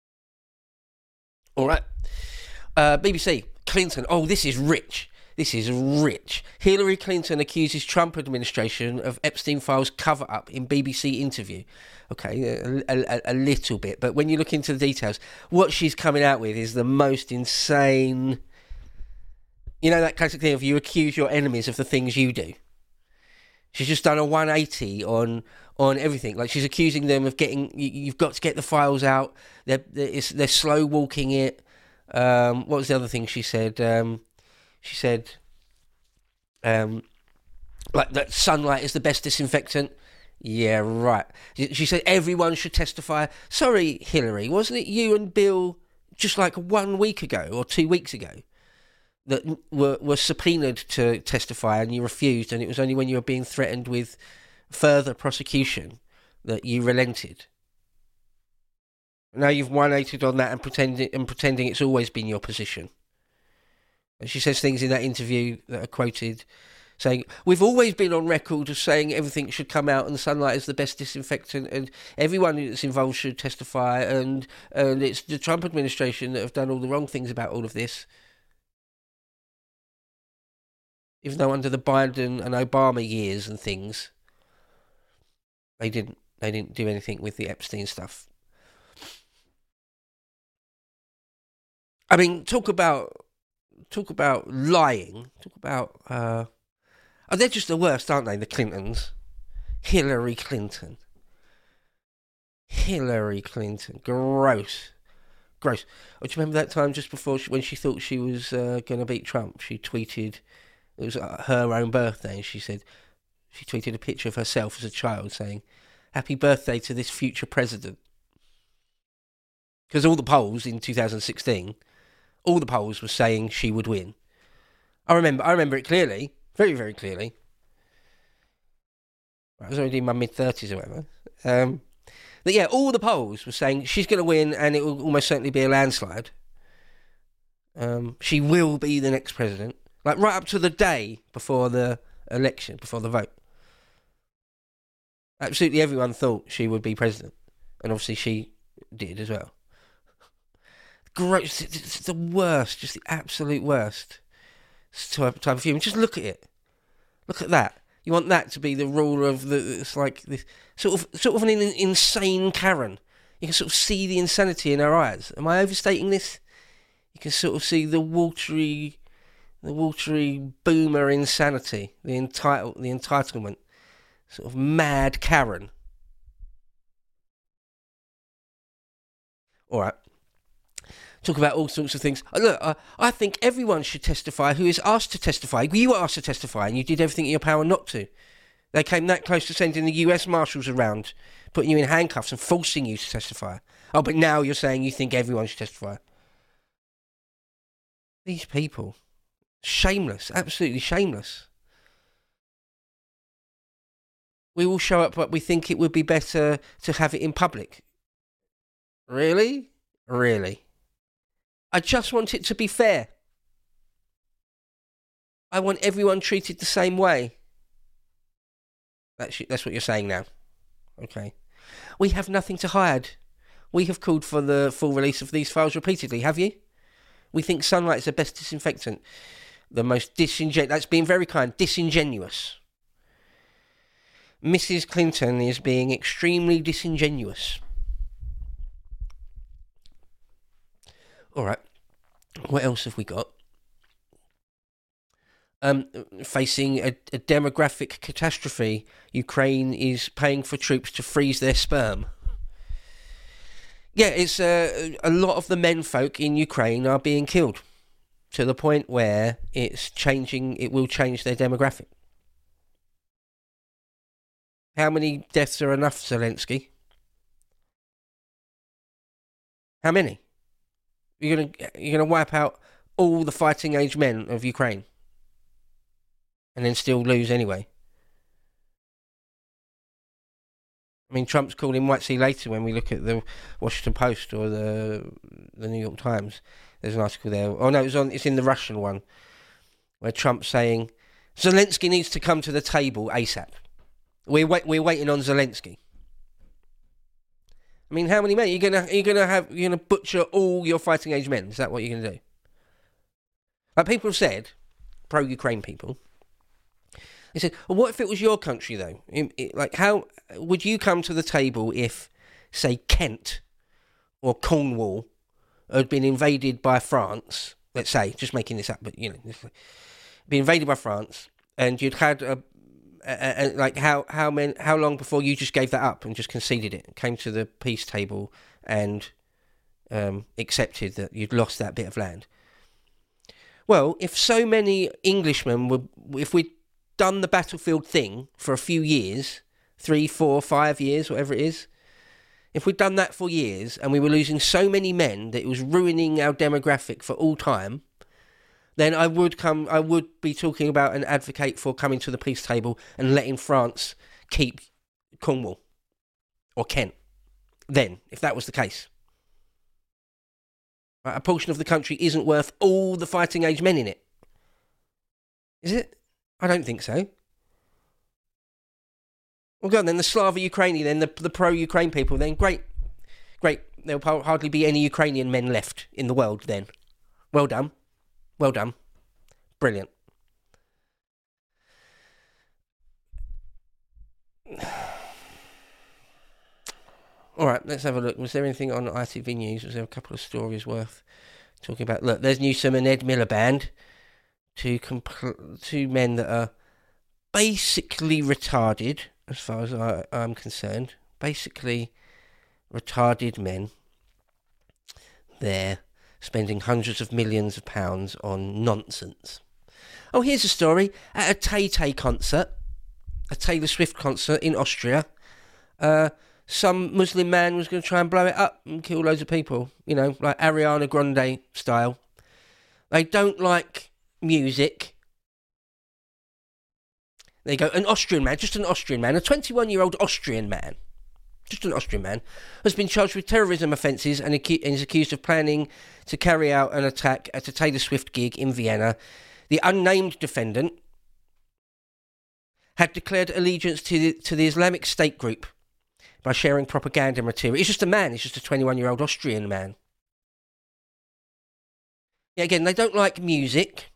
All right, BBC, Clinton. Oh, this is rich. This is rich. Hillary Clinton accuses Trump administration of Epstein files cover-up in BBC interview. Okay, a little bit. But when you look into the details, what she's coming out with is the most insane... You know, that classic thing of you accuse your enemies of the things you do. She's just done a 180 on everything. Like, she's accusing them of getting... You've got to get the files out. They're slow-walking it. What was the other thing she said? She said, like, that sunlight is the best disinfectant. Yeah, right. She said everyone should testify. Sorry, Hillary, wasn't it you and Bill just like 1 week ago or 2 weeks ago that were subpoenaed to testify and you refused, and it was only when you were being threatened with further prosecution that you relented? Now you've 180'd on that and pretending it's always been your position. And she says things in that interview that are quoted saying, we've always been on record of saying everything should come out and the sunlight is the best disinfectant and everyone that's involved should testify, and it's the Trump administration that have done all the wrong things about all of this. Even though under the Biden and Obama years and things, they didn't do anything with the Epstein stuff. I mean, talk about lying. Talk about Oh, they're just the worst, aren't they, the Clintons? Hillary Clinton. Hillary Clinton. Gross. Gross. Oh, do you remember that time just before, when she thought she was going to beat Trump? She tweeted, it was her own birthday, and she tweeted a picture of herself as a child saying, "Happy birthday to this future president." Because all the polls in 2016, all the polls were saying she would win. I remember it clearly, very, very clearly. I was already in my mid-30s or whatever. But yeah, all the polls were saying she's going to win and it will almost certainly be a landslide. She will be the next president. Like right up to the day before the election, before the vote. Absolutely everyone thought she would be president. And obviously she did as well. Gross. It's the worst, just the absolute worst type of human. Just look at it. Look at that. You want that to be the rule of the... It's like this sort of an insane Karen. You can sort of see the insanity in her eyes. Am I overstating this? You can sort of see the watery boomer insanity, the entitlement, sort of mad Karen. All right. Talk about all sorts of things. Look, I think everyone should testify who is asked to testify. You were asked to testify and you did everything in your power not to. They came that close to sending the US Marshals around, putting you in handcuffs and forcing you to testify. Oh, but now you're saying you think everyone should testify. These people. Shameless. Absolutely shameless. We will show up, but we think it would be better to have it in public. Really? Really? I just want it to be fair. I want everyone treated the same way. That's what you're saying now. Okay. We have nothing to hide. We have called for the full release of these files repeatedly, have you? We think sunlight is the best disinfectant. The most that's being very kind, disingenuous. Mrs. Clinton is being extremely disingenuous. All right. What else have we got? Facing a demographic catastrophe, Ukraine is paying for troops to freeze their sperm. Yeah, it's a lot of the menfolk in Ukraine are being killed to the point where it will change their demographic. How many deaths are enough, Zelensky? How many? You're gonna wipe out all the fighting age men of Ukraine and then still lose anyway. I mean, Trump's called him might see later when we look at the Washington Post or the New York Times. There's an article there. Oh no, it's in the Russian one where Trump's saying Zelensky needs to come to the table ASAP. We're waiting on Zelensky. I mean, how many men you're gonna butcher all your fighting age men? Is that what you're gonna do? Like people have said, pro-Ukraine people. They said, well, what if it was your country though? Like, how would you come to the table if, say, Kent or Cornwall had been invaded by France? Let's say, just making this up, but be invaded by France, and you'd had how long before you just gave that up and just conceded it, came to the peace table and accepted that you'd lost that bit of land? Well, if so many Englishmen if we'd done the battlefield thing for a few years, 3, 4, 5 years, whatever it is, if we'd done that for years and we were losing so many men that it was ruining our demographic for all time, then I would be talking about and advocate for coming to the peace table and letting France keep Cornwall or Kent. Then, if that was the case. A portion of the country isn't worth all the fighting age men in it. Is it? I don't think so. Well, go on then, the Slavo-Ukraini, then the pro-Ukraine people, then great. There'll hardly be any Ukrainian men left in the world then. Well done. Brilliant. All right, let's have a look. Was there anything on ITV News? Was there a couple of stories worth talking about? Look, there's Newsom and Ed Miliband, two men that are basically retarded, as far as I'm concerned. Basically retarded men there spending hundreds of millions of pounds on nonsense. Oh, here's a story. At a Tay-Tay concert, a Taylor Swift concert in Austria, some Muslim man was going to try and blow it up and kill loads of people, you know, like Ariana Grande style. They don't like music. There you go, an Austrian man, just an Austrian man, a 21-year-old Austrian man, just an Austrian man, has been charged with terrorism offences and is accused of planning to carry out an attack at a Taylor Swift gig in Vienna. The unnamed defendant had declared allegiance to the Islamic State group by sharing propaganda material. He's just a man. He's just a 21-year-old Austrian man. Yeah, again, they don't like music.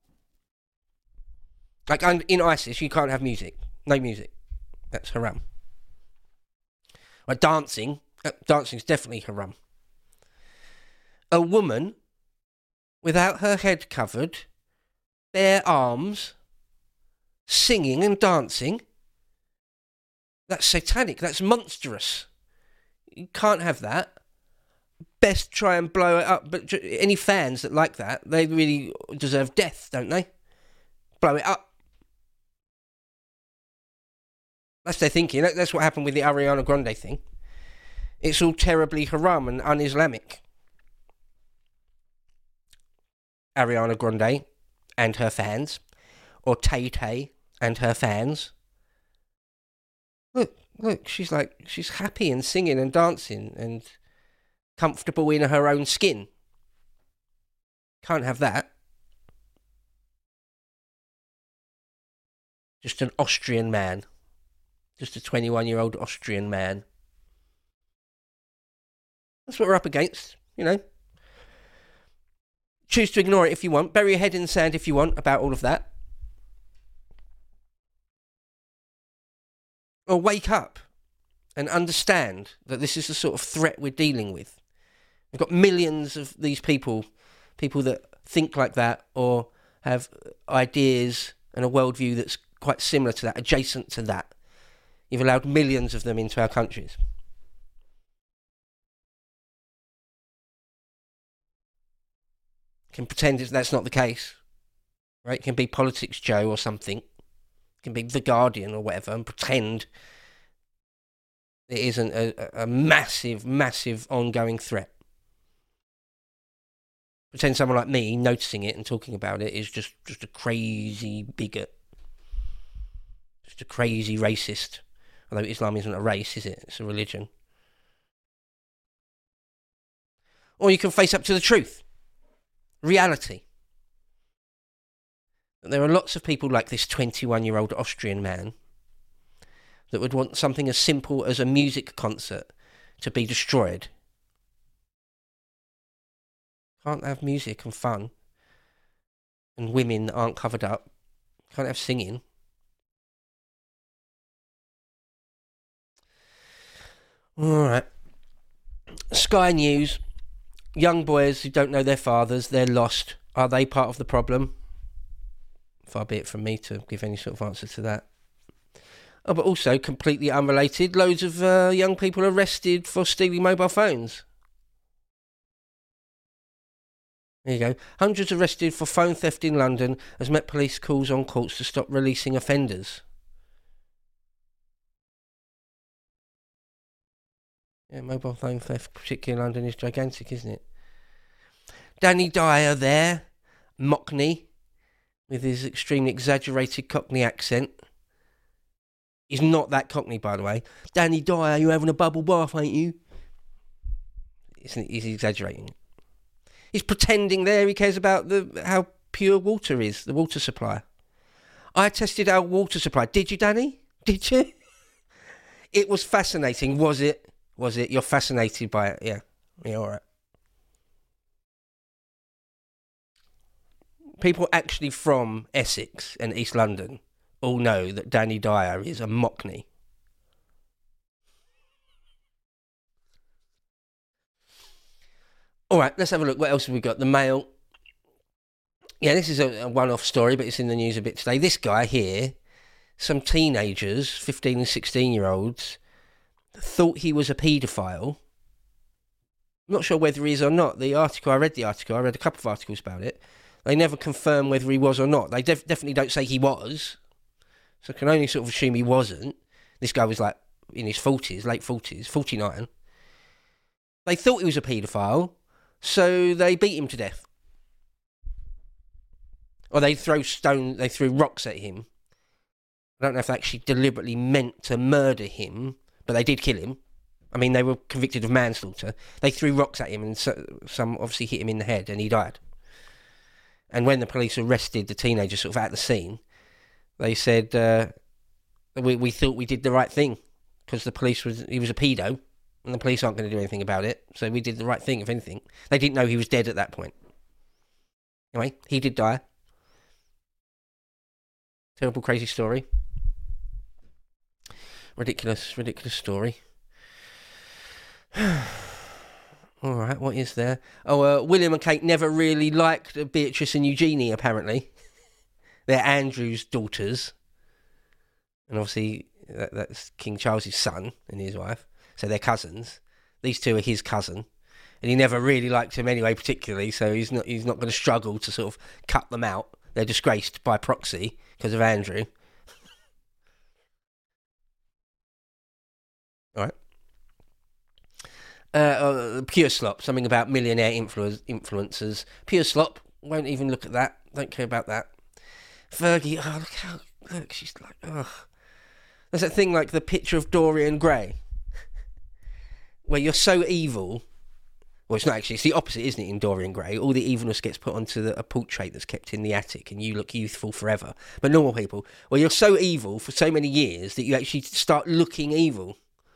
Like in ISIS, you can't have music. No music. That's haram. Like dancing. Dancing's definitely haram. A woman without her head covered, bare arms, singing and dancing. That's satanic. That's monstrous. You can't have that. Best try and blow it up. But any fans that like that, they really deserve death, don't they? Blow it up. That's their thinking. That's what happened with the Ariana Grande thing. It's all terribly haram and un-Islamic. Ariana Grande and her fans, or Tay-Tay and her fans. Look, she's happy and singing and dancing and comfortable in her own skin. Can't have that. Just an Austrian man. Just a 21-year-old Austrian man. That's what we're up against, you know. Choose to ignore it if you want. Bury your head in the sand if you want about all of that. Or wake up and understand that this is the sort of threat we're dealing with. We've got millions of these people that think like that or have ideas and a worldview that's quite similar to that, adjacent to that. You've allowed millions of them into our countries. Can pretend that's not the case, right? It can be Politics Joe or something. It can be The Guardian or whatever, and pretend it isn't a massive, massive ongoing threat. Pretend someone like me noticing it and talking about it is just a crazy bigot. Just a crazy racist. Although Islam isn't a race, is it? It's a religion. Or you can face up to the truth. Reality. There are lots of people like this 21-year-old Austrian man that would want something as simple as a music concert to be destroyed. Can't have music and fun. And women that aren't covered up. Can't have singing. Alright. Sky News. Young boys who don't know their fathers, they're lost. Are they part of the problem? Far be it from me to give any sort of answer to that. Oh, but also, completely unrelated, loads of young people arrested for stealing mobile phones. There you go. Hundreds arrested for phone theft in London as Met Police calls on courts to stop releasing offenders. Yeah, mobile phone theft, particularly in London, is gigantic, isn't it? Danny Dyer there, Mockney, with his extremely exaggerated Cockney accent. He's not that Cockney, by the way. Danny Dyer, you're having a bubble bath, ain't you? He's exaggerating. He's pretending there he cares about how pure water is, the water supply. I tested our water supply. Did you, Danny? Did you? It was fascinating, was it? Was it? You're fascinated by it, yeah. Yeah, all right. People actually from Essex and East London all know that Danny Dyer is a Mockney. All right, let's have a look. What else have we got? The Mail. Yeah, this is a one-off story, but it's in the news a bit today. This guy here some teenagers, 15 and 16-year-olds, thought he was a paedophile. I'm not sure whether he is or not. I read a couple of articles about it. They never confirm whether he was or not. They definitely don't say he was. So I can only sort of assume he wasn't. This guy was like in his 40s, late 40s, 49. They thought he was a paedophile, so they beat him to death. Or they threw rocks at him. I don't know if they actually deliberately meant to murder him, but they did kill him. I mean, they were convicted of manslaughter. They threw rocks at him, and some obviously hit him in the head, and he died. And when the police arrested the teenager sort of at the scene, they said, we thought we did the right thing, because he was a pedo, and the police aren't going to do anything about it, so we did the right thing, if anything. They didn't know he was dead at that point. Anyway, he did die. Terrible, crazy story. Ridiculous story. All right, what is there? Oh, William and Kate never really liked Beatrice and Eugenie, apparently. They're Andrew's daughters. And obviously, that's King Charles's son and his wife. So they're cousins. These two are his cousin. And he never really liked him anyway, particularly, so he's not going to struggle to sort of cut them out. They're disgraced by proxy because of Andrew. All right. Pure Slop, something about millionaire influencers. Pure Slop, won't even look at that. Don't care about that. Fergie, look, she's like, ugh. There's that thing like the picture of Dorian Gray, where you're so evil. Well, it's not actually, it's the opposite, isn't it, in Dorian Gray? All the evilness gets put onto a portrait that's kept in the attic, and you look youthful forever. But normal people, well, you're so evil for so many years that you actually start looking evil.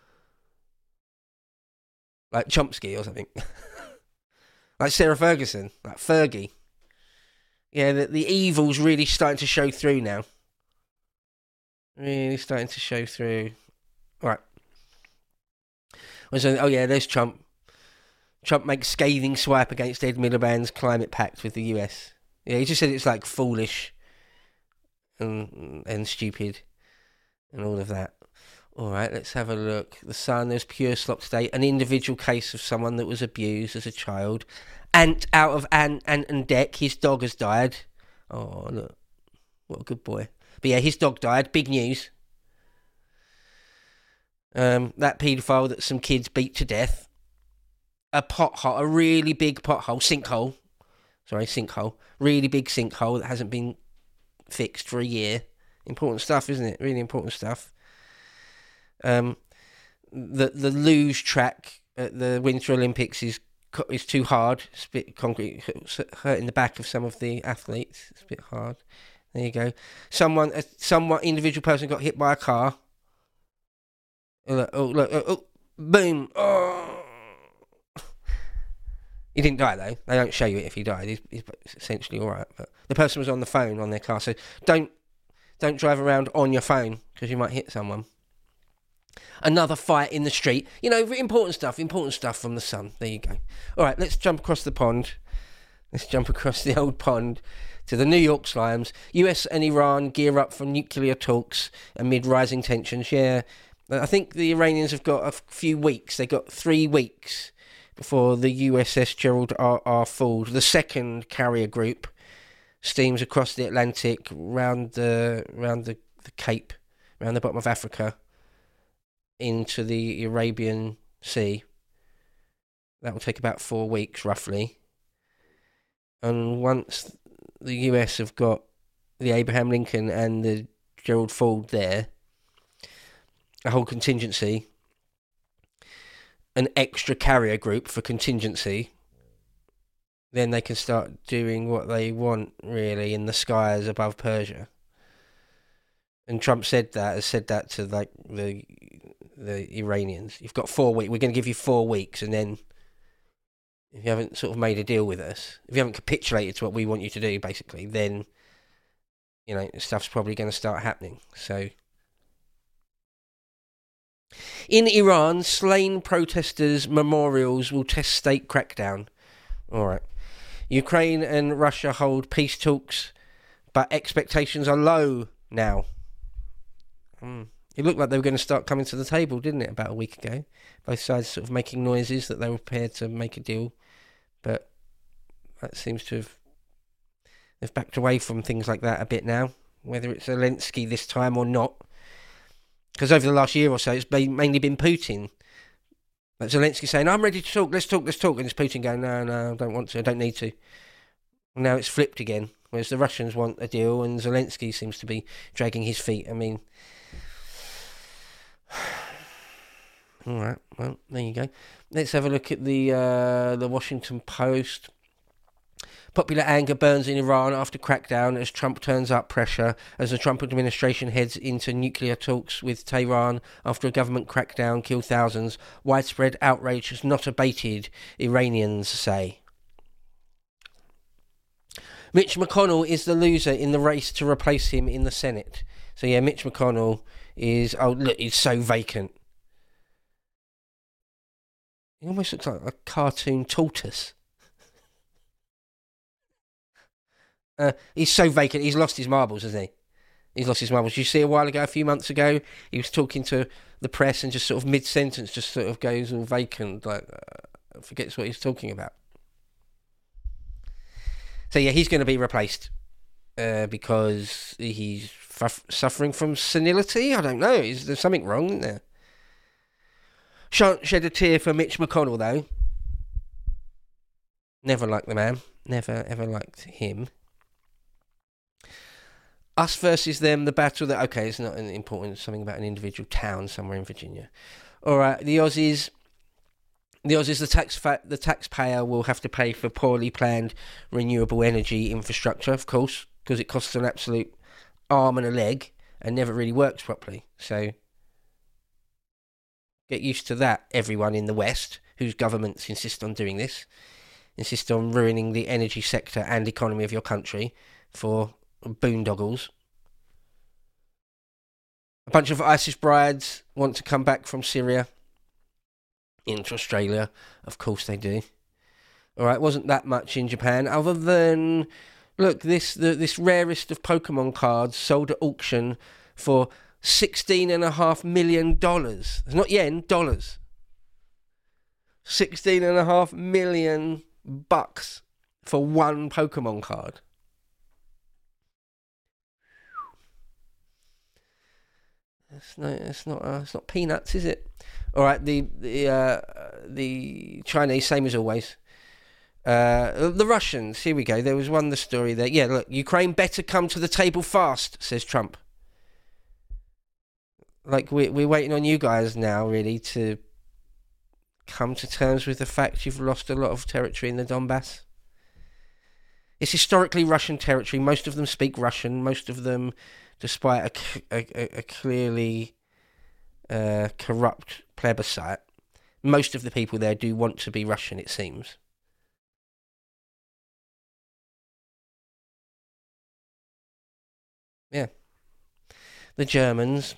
Like Chomsky or something. Like Sarah Ferguson, like Fergie. Yeah, the evil's really starting to show through now. Really starting to show through. All right. Oh yeah, there's Trump. Trump makes scathing swipe against Ed Miliband's climate pact with the US. Yeah, he just said it's like foolish and stupid and all of that. All right, let's have a look. The Sun, there's Pure Slop today. An individual case of someone that was abused as a child. Ant out of Ant and Dec. His dog has died. Oh, look. What a good boy. But yeah, his dog died. Big news. That paedophile that some kids beat to death. A really big sinkhole. Really big sinkhole that hasn't been fixed for a year. Important stuff, isn't it? Really important stuff. The luge track at the Winter Olympics is too hard. It's a bit concrete, hurting the back of some of the athletes. It's a bit hard. There you go. Someone individual person got hit by a car. Look, boom. Oh. He didn't die though. They don't show you it if he died. He's essentially all right. But the person was on the phone on their car, so don't drive around on your phone because you might hit someone. Another fight in the street. You know, important stuff from the Sun. There you go. All right, let's jump across the pond. Let's jump across the old pond to the New York Slimes. US and Iran gear up for nuclear talks amid rising tensions. Yeah, I think the Iranians have got a few weeks. They got 3 weeks before the USS Gerald R. Ford, the second carrier group, steams across the Atlantic, round the Cape, round the bottom of Africa, into the Arabian Sea. That will take about 4 weeks, roughly. And once the US have got the Abraham Lincoln and the Gerald Ford there, a whole contingency, an extra carrier group for contingency, then they can start doing what they want, really, in the skies above Persia. And Trump has said that to like the Iranians. You've got 4 weeks. We're going to give you 4 weeks, and then if you haven't sort of made a deal with us, if you haven't capitulated to what we want you to do, basically, then stuff's probably going to start happening. So, in Iran, slain protesters' memorials will test state crackdown. All right. Ukraine and Russia hold peace talks, but expectations are low now. It looked like they were going to start coming to the table, didn't it, about a week ago? Both sides sort of making noises that they were prepared to make a deal. But that seems to have... They've backed away from things like that a bit now, whether it's Zelensky this time or not. Because over the last year or so, it's mainly been Putin. Like Zelensky saying, I'm ready to talk, let's talk. And it's Putin going, no, I don't want to, I don't need to. And now it's flipped again, whereas the Russians want a deal and Zelensky seems to be dragging his feet. I mean... All right, well, there you go. Let's have a look at the Washington Post. Popular anger burns in Iran after crackdown as Trump turns up pressure as the Trump administration heads into nuclear talks with Tehran after a government crackdown killed thousands. Widespread outrage has not abated, Iranians say. Mitch McConnell is the loser in the race to replace him in the Senate. So yeah, Mitch McConnell is... Oh, look, he's so vacant. He almost looks like a cartoon tortoise. He's so vacant. He's lost his marbles, hasn't he? He's lost his marbles. You see a few months ago, he was talking to the press and just sort of mid-sentence just sort of goes all vacant, like forgets what he's talking about. So yeah, he's going to be replaced because he's suffering from senility. I don't know. There's something wrong, isn't there? Shan't shed a tear for Mitch McConnell, though. Never liked the man. Never, ever liked him. Us versus them, the battle that... Okay, it's not important. Something about an individual town somewhere in Virginia. All right, the Aussies, the taxpayer will have to pay for poorly planned renewable energy infrastructure, of course, because it costs an absolute arm and a leg and never really works properly. So... get used to that, everyone in the West, whose governments insist on doing this. Insist on ruining the energy sector and economy of your country for boondoggles. A bunch of ISIS brides want to come back from Syria into Australia. Of course they do. Alright, wasn't that much in Japan, other than... Look, this rarest of Pokemon cards sold at auction for $16.5 million. It's not yen, dollars. $16.5 million for one Pokemon card. It's not peanuts, is it? All right, the Chinese, same as always. The Russians, here we go. There was the story there. Yeah, look, Ukraine better come to the table fast, says Trump. Like, we're waiting on you guys now, really, to come to terms with the fact you've lost a lot of territory in the Donbass. It's historically Russian territory. Most of them speak Russian. Most of them, despite a clearly corrupt plebiscite, most of the people there do want to be Russian, it seems. Yeah. The Germans...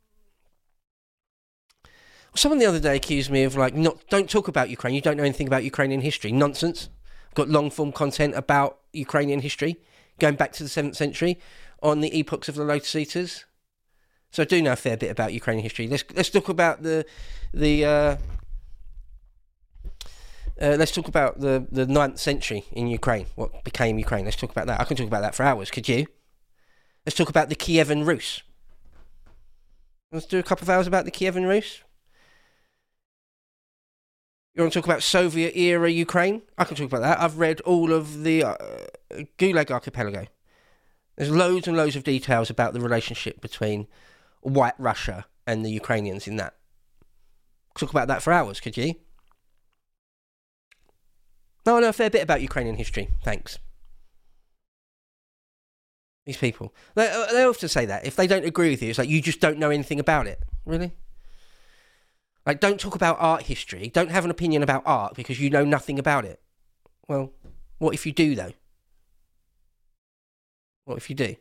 Someone the other day accused me of don't talk about Ukraine. You don't know anything about Ukrainian history. Nonsense. I've got long form content about Ukrainian history, going back to the 7th century, on the epochs of the Lotus Eaters. So I do know a fair bit about Ukrainian history. Let's talk about the 9th century in Ukraine. What became Ukraine? Let's talk about that. I can talk about that for hours. Could you? Let's talk about the Kievan Rus. Let's do a couple of hours about the Kievan Rus. You want to talk about Soviet-era Ukraine? I can talk about that. I've read all of the Gulag Archipelago. There's loads and loads of details about the relationship between White Russia and the Ukrainians in that. Talk about that for hours, could you? No, I know a fair bit about Ukrainian history. Thanks. These people. They often say that. If they don't agree with you, it's like, you just don't know anything about it. Really? Like, don't talk about art history. Don't have an opinion about art because you know nothing about it. Well, what if you do, though? What if you do?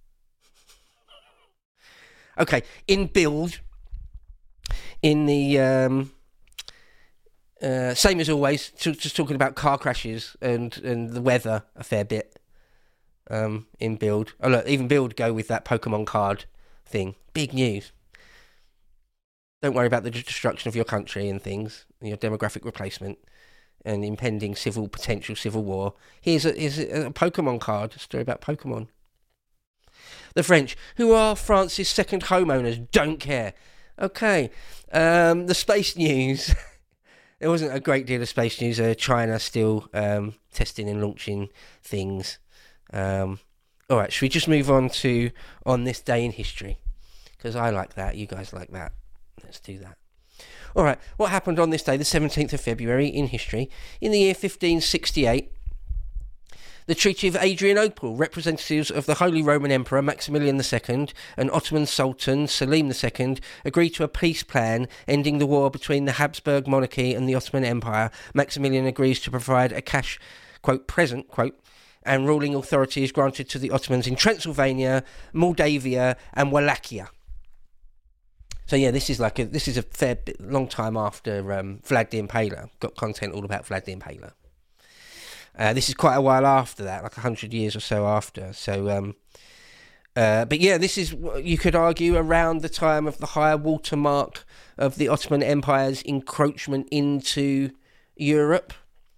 Okay, in Build, in the... same as always, just talking about car crashes and the weather a fair bit in Build. Oh, look, even Build go with that Pokemon card thing. Big news. Don't worry about the destruction of your country and things, and your demographic replacement, and impending potential civil war. Here's a Pokemon card, a story about Pokemon. The French, who are France's second homeowners, don't care. Okay, the space news. There wasn't a great deal of space news. China still testing and launching things. All right, should we just move on to On This Day in History? Because I like that, you guys like that. Let's do that. All right, what happened on this day, the 17th of February, in history? In the year 1568, the Treaty of Adrianople, representatives of the Holy Roman Emperor Maximilian II and Ottoman Sultan Selim II agreed to a peace plan ending the war between the Habsburg monarchy and the Ottoman Empire. Maximilian agrees to provide a cash, quote, present, quote, and ruling authority is granted to the Ottomans in Transylvania, Moldavia and Wallachia. So yeah, this is a fair bit, long time after Vlad the Impaler. Got content all about Vlad the Impaler. This is quite a while after that, like 100 years or so after. So, but yeah, this is, you could argue, around the time of the high watermark of the Ottoman Empire's encroachment into Europe.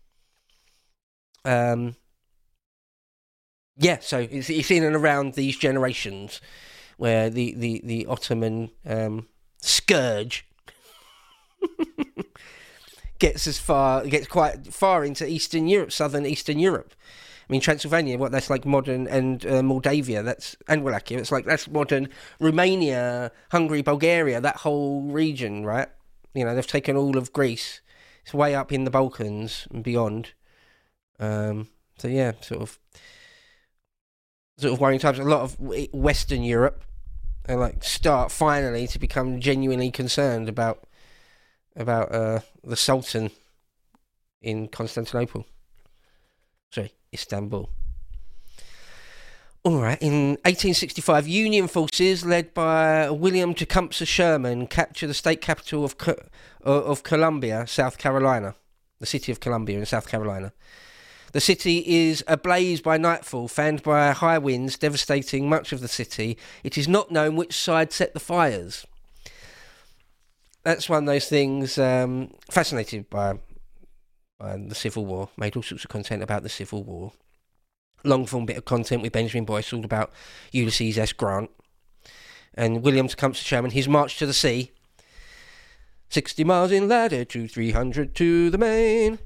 Yeah, so it's in and around these generations where the Ottoman scourge gets quite far into Eastern Europe, southern Eastern Europe. I mean, Transylvania, that's like modern, and Moldavia, and Wallachia, that's modern Romania, Hungary, Bulgaria, that whole region, right? You know, they've taken all of Greece. It's way up in the Balkans and beyond. So yeah, sort of worrying times. A lot of Western Europe start finally to become genuinely concerned about the Sultan in Constantinople. Sorry, Istanbul. All right, in 1865, Union forces led by William Tecumseh Sherman captured the state capital of Columbia, South Carolina, the city of Columbia in South Carolina. The city is ablaze by nightfall, fanned by high winds devastating much of the city. It is not known which side set the fires. That's one of those things. Fascinated by the Civil War. Made all sorts of content about the Civil War. Long form bit of content with Benjamin Boyce, all about Ulysses S. Grant and William Tecumseh Sherman. His march to the sea. 60 miles in latitude, 300 to the main.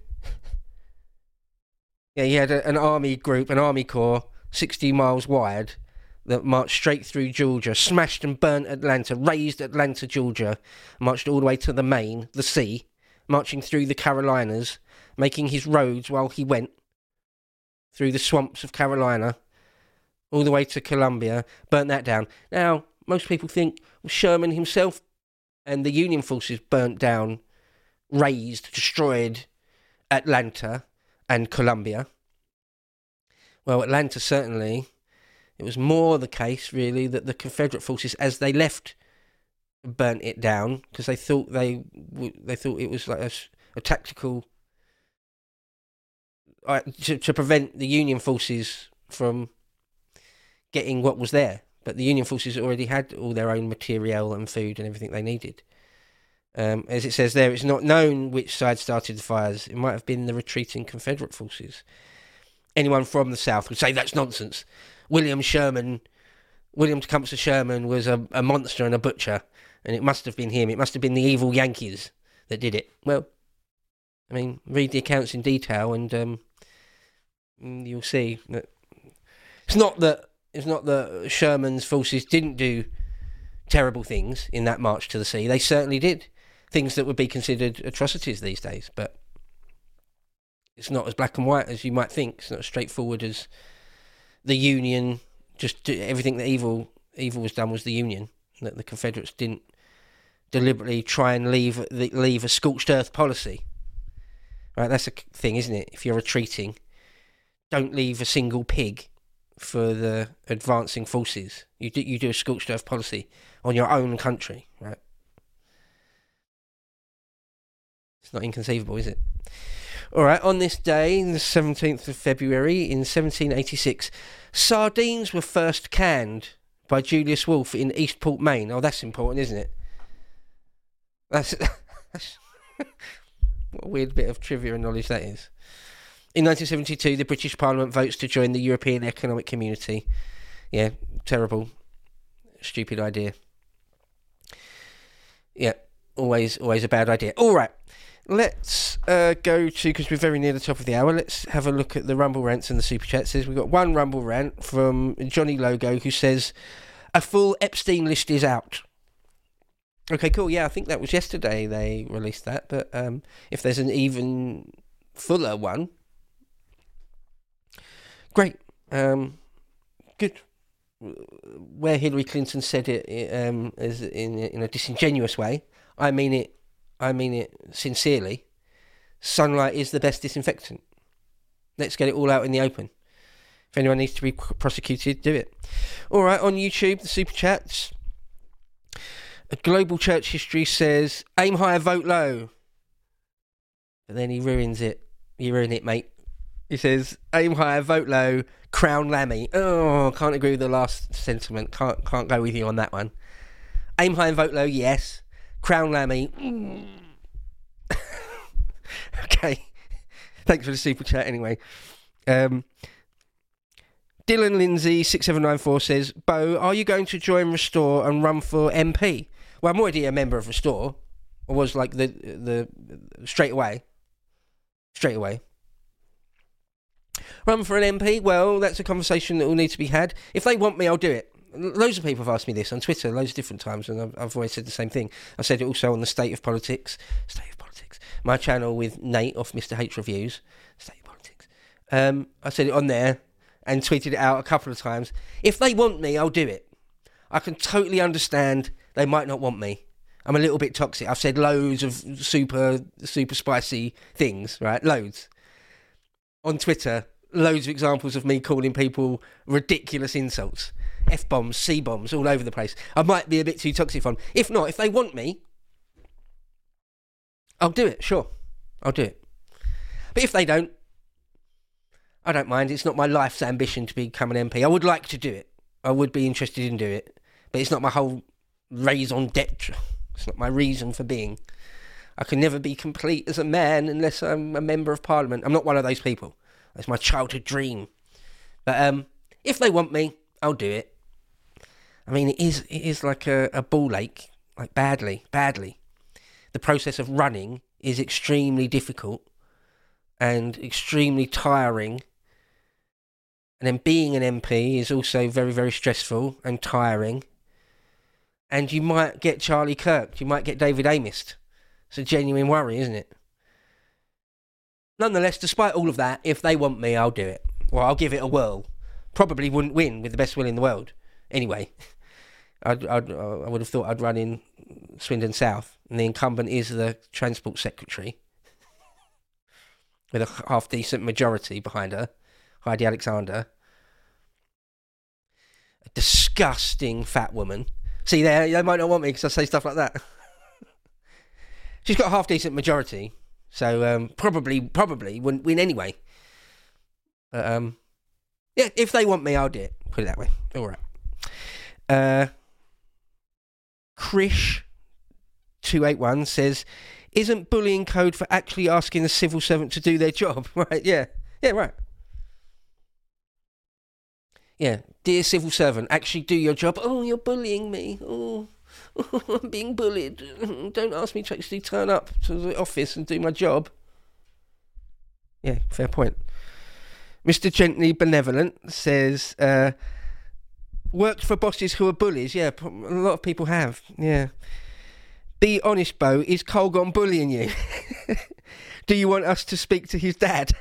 Yeah, he had an army corps, 60 miles wide, that marched straight through Georgia, smashed and burnt Atlanta, razed Atlanta, Georgia, marched all the way to the Main, the sea, marching through the Carolinas, making his roads while he went through the swamps of Carolina, all the way to Columbia, burnt that down. Now, most people think Sherman himself and the Union forces burnt down, razed, destroyed Atlanta and Columbia. Well, Atlanta, certainly. It was more the case, really, that the Confederate forces, as they left, burnt it down because they thought they thought it was like a tactical to prevent the Union forces from getting what was there. But the Union forces already had all their own materiel and food and everything they needed. As it says there, it's not known which side started the fires. It might have been the retreating Confederate forces. Anyone from the South would say that's nonsense. William Tecumseh Sherman was a monster and a butcher, and it must have been him. It must have been the evil Yankees that did it. Well, I mean, read the accounts in detail, and you'll see that it's not that Sherman's forces didn't do terrible things in that march to the sea. They certainly did. Things that would be considered atrocities these days, but it's not as black and white as you might think. It's not as straightforward as the Union. Just everything that evil was done was the Union. That the Confederates didn't deliberately try and leave a scorched earth policy. Right, that's a thing, isn't it? If you're retreating, don't leave a single pig for the advancing forces. You do a scorched earth policy on your own country, right? It's not inconceivable, is it? All right, on this day, the 17th of February in 1786, sardines were first canned by Julius Wolfe in Eastport, Maine. Oh, that's important, isn't it? That's what a weird bit of trivia and knowledge that is. In 1972, the British Parliament votes to join the European Economic Community. Yeah, terrible, stupid idea. Yeah, always a bad idea. All right, let's go to, because we're very near the top of the hour, let's have a look at the Rumble Rants and the Super Chats. We've got one Rumble Rant from Johnny Logo who says, a full Epstein list is out. Okay, cool. Yeah, I think that was yesterday they released that, but if there's an even fuller one, great. Good. Where Hillary Clinton said it as in a disingenuous way, I mean it sincerely. Sunlight is the best disinfectant. Let's get it all out in the open. If anyone needs to be prosecuted, do it. All right, on YouTube, the Super Chats. Global Church History says, aim higher, vote low. But then he ruins it. You ruin it, mate. He says, aim higher, vote low, crown Lammy. Oh, can't agree with the last sentiment. Can't go with you on that one. Aim high and vote low, yes. Crown Lammy. Okay. Thanks for the super chat anyway. Dylan Lindsay 6794 says, Bo, are you going to join Restore and run for MP? Well, I'm already a member of Restore. I was like the straight away. Run for an MP? Well, that's a conversation that will need to be had. If they want me, I'll do it. Loads of people have asked me this on Twitter, loads of different times, and I've always said the same thing. I said it also on the State of Politics. My channel with Nate off Mr. H Reviews. State of Politics. I said it on there and tweeted it out a couple of times. If they want me, I'll do it. I can totally understand they might not want me. I'm a little bit toxic. I've said loads of super spicy things, right? Loads. On Twitter, loads of examples of me calling people ridiculous insults. F-bombs, C-bombs, all over the place. I might be a bit too toxic for them. If not, if they want me, I'll do it, sure. I'll do it. But if they don't, I don't mind. It's not my life's ambition to become an MP. I would like to do it. I would be interested in doing it. But it's not my whole raison d'etre. It's not my reason for being. I can never be complete as a man unless I'm a member of Parliament. I'm not one of those people. That's my childhood dream. But if they want me, I'll do it. I mean, it is like a ball ache, like badly. The process of running is extremely difficult and extremely tiring. And then being an MP is also very, very stressful and tiring. And you might get Charlie Kirk, you might get David Amist. It's a genuine worry, isn't it? Nonetheless, despite all of that, if they want me, I'll do it. Well, I'll give it a whirl. Probably wouldn't win with the best will in the world. Anyway, I would have thought I'd run in Swindon South, and the incumbent is the Transport Secretary, with a half-decent majority behind her, Heidi Alexander. A disgusting fat woman. See there, they might not want me because I say stuff like that. She's got a half-decent majority, so probably wouldn't win anyway. But yeah, if they want me, I'll do it. Put it that way. All right. Krish281 says, isn't bullying code for actually asking a civil servant to do their job? Right, yeah. Yeah, right. Yeah, dear civil servant, actually do your job. Oh, you're bullying me. Oh, I'm being bullied. Don't ask me to actually turn up to the office and do my job. Yeah, fair point. Mr. Gently Benevolent says, worked for bosses who are bullies. Yeah, a lot of people have. Yeah. Be honest, Bo, is Cole gone bullying you? Do you want us to speak to his dad?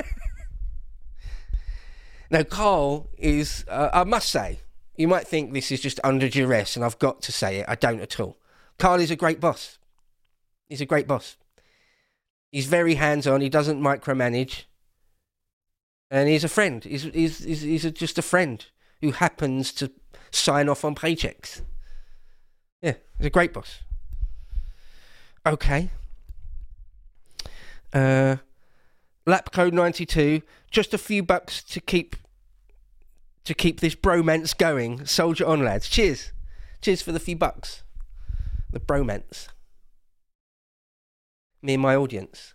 Now, Carl is, I must say, you might think this is just under duress, and I've got to say it. I don't at all. Carl is a great boss. He's a great boss. He's very hands-on. He doesn't micromanage. And he's a friend. He's just a friend who happens to sign off on paychecks. Yeah, he's a great boss. Okay. Lap code 92. Just a few bucks to keep to keep this bromance going. Soldier on, lads. Cheers. Cheers for the few bucks. The bromance. Me and my audience.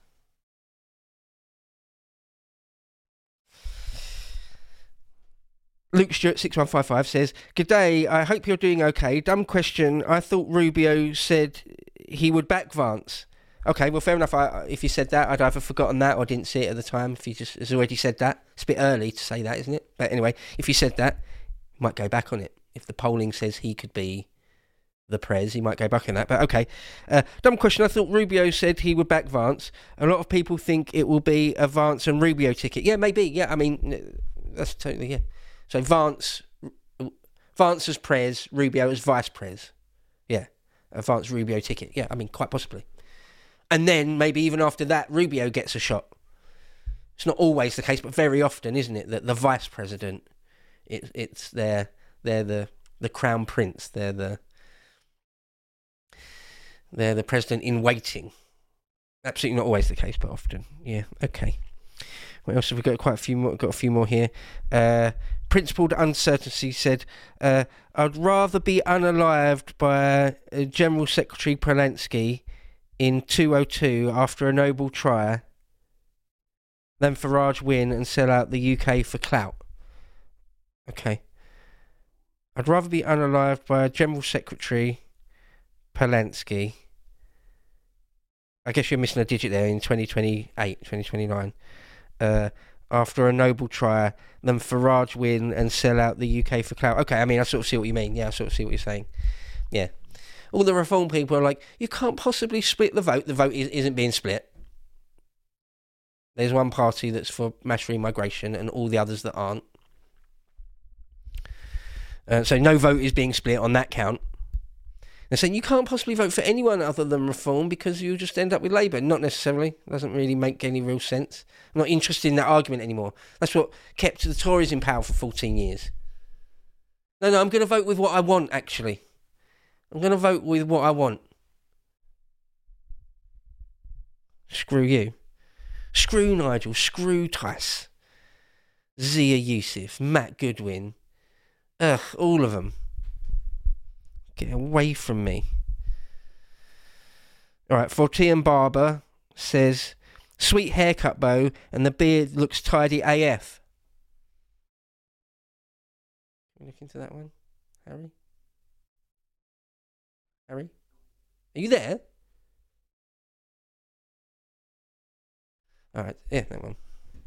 Luke Stewart 6155 says, "Good day. I hope you're doing okay. Dumb question. I thought Rubio said he would back Vance." Okay, well, fair enough. If you said that, I'd either forgotten that or didn't see it at the time. If he just has already said that, it's a bit early to say that, isn't it? But anyway, if you said that, you might go back on it. If the polling says he could be the Prez, he might go back on that. But okay, dumb question. I thought Rubio said he would back Vance. A lot of people think it will be a Vance and Rubio ticket. Yeah, maybe. Yeah, I mean, that's totally, yeah. So Vance as Prez, Rubio as Vice Prez. Yeah, a Vance Rubio ticket. Yeah, I mean, quite possibly. And then maybe even after that, Rubio gets a shot. It's not always the case, but very often, isn't it, that the Vice President, they're the Crown Prince. They're the President in waiting. Absolutely not always the case, but often. Yeah, okay. What else have we got? Quite a few more. Got a few more here. Principled Uncertainty said, "I'd rather be unalived by General Secretary Polanski in 2002 after a Nobel trial than Farage win and sell out the UK for clout." Okay. I'd rather be unalived by General Secretary Polanski. I guess you're missing a digit there in 2028, 2029. After a Nobel trial than Farage win and sell out the UK for clout. Okay, I mean, I sort of see what you mean. Yeah, I sort of see what you're saying. Yeah. All the reform people are like, you can't possibly split the vote. The vote isn't being split. There's one party that's for mass remigration and all the others that aren't. So no vote is being split on that count. They're saying you can't possibly vote for anyone other than Reform because you'll just end up with Labour. Not necessarily. Doesn't really make any real sense. I'm not interested in that argument anymore. That's what kept the Tories in power for 14 years. No, I'm going to vote with what I want, actually. I'm going to vote with what I want. Screw you. Screw Nigel. Screw Tice. Zia Youssef. Matt Goodwin. Ugh, all of them. Get away from me. Alright, Fortean Barber says, "Sweet haircut, Bo, and the beard looks tidy AF." Can we look into that one? Harry? Are you there? Alright, yeah, that one.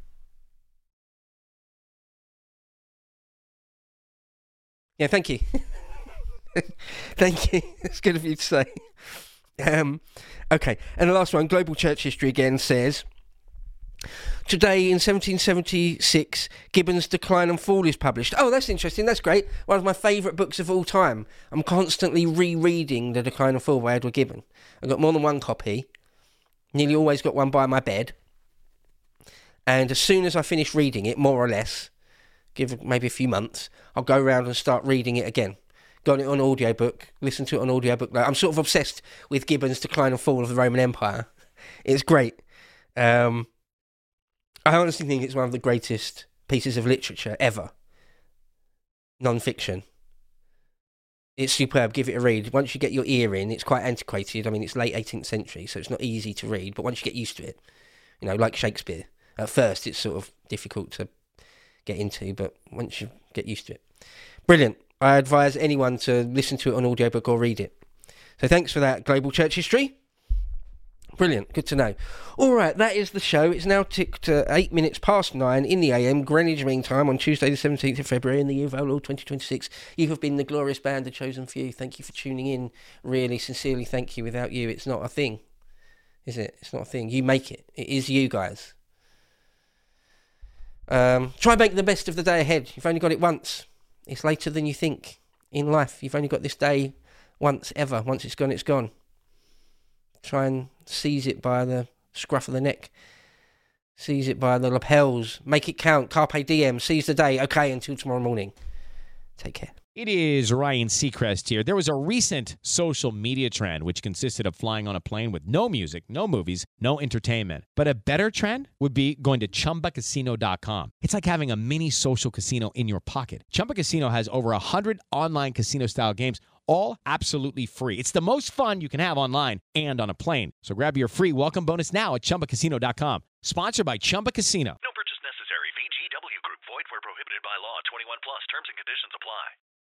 Yeah, thank you. Thank you. It's good of you to say. Okay, and the last one, Global Church History again says, "Today in 1776, Gibbon's Decline and Fall is published." Oh, that's interesting. That's great. One of my favourite books of all time. I'm constantly rereading The Decline and Fall by Edward Gibbon. I've got more than one copy. Nearly always got one by my bed. And as soon as I finish reading it, more or less, give it maybe a few months, I'll go around and start reading it again. Got it on audiobook, listen to it on audiobook. I'm sort of obsessed with Gibbon's Decline and Fall of the Roman Empire. It's great. I honestly think it's one of the greatest pieces of literature ever. Non-fiction. It's superb. Give it a read. Once you get your ear in, it's quite antiquated. I mean, it's late 18th century, so it's not easy to read. But once you get used to it, you know, like Shakespeare. At first, it's sort of difficult to get into, but once you get used to it. Brilliant. I advise anyone to listen to it on audiobook or read it. So thanks for that, Global Church History. Brilliant, good to know. All right, that is the show. It's now ticked 8 minutes past 9 in the AM, Greenwich Mean Time, on Tuesday the 17th of February in the year of our Lord 2026. You have been the glorious band, the chosen few. Thank you for tuning in. Really, sincerely, thank you. Without you, it's not a thing, is it? It's not a thing. You make it. It is you guys. Try and make the best of the day ahead. You've only got it once. It's later than you think in life. You've only got this day once ever. Once it's gone, it's gone. Try and seize it by the scruff of the neck. Seize it by the lapels. Make it count. Carpe diem. Seize the day. Okay, until tomorrow morning. Take care. It is Ryan Seacrest here. There was a recent social media trend which consisted of flying on a plane with no music, no movies, no entertainment. But a better trend would be going to ChumbaCasino.com. It's like having a mini social casino in your pocket. Chumba Casino has over 100 online casino-style games, all absolutely free. It's the most fun you can have online and on a plane. So grab your free welcome bonus now at ChumbaCasino.com. Sponsored by Chumba Casino. No purchase necessary. VGW Group. Void where prohibited by law. 21 plus. Terms and conditions apply.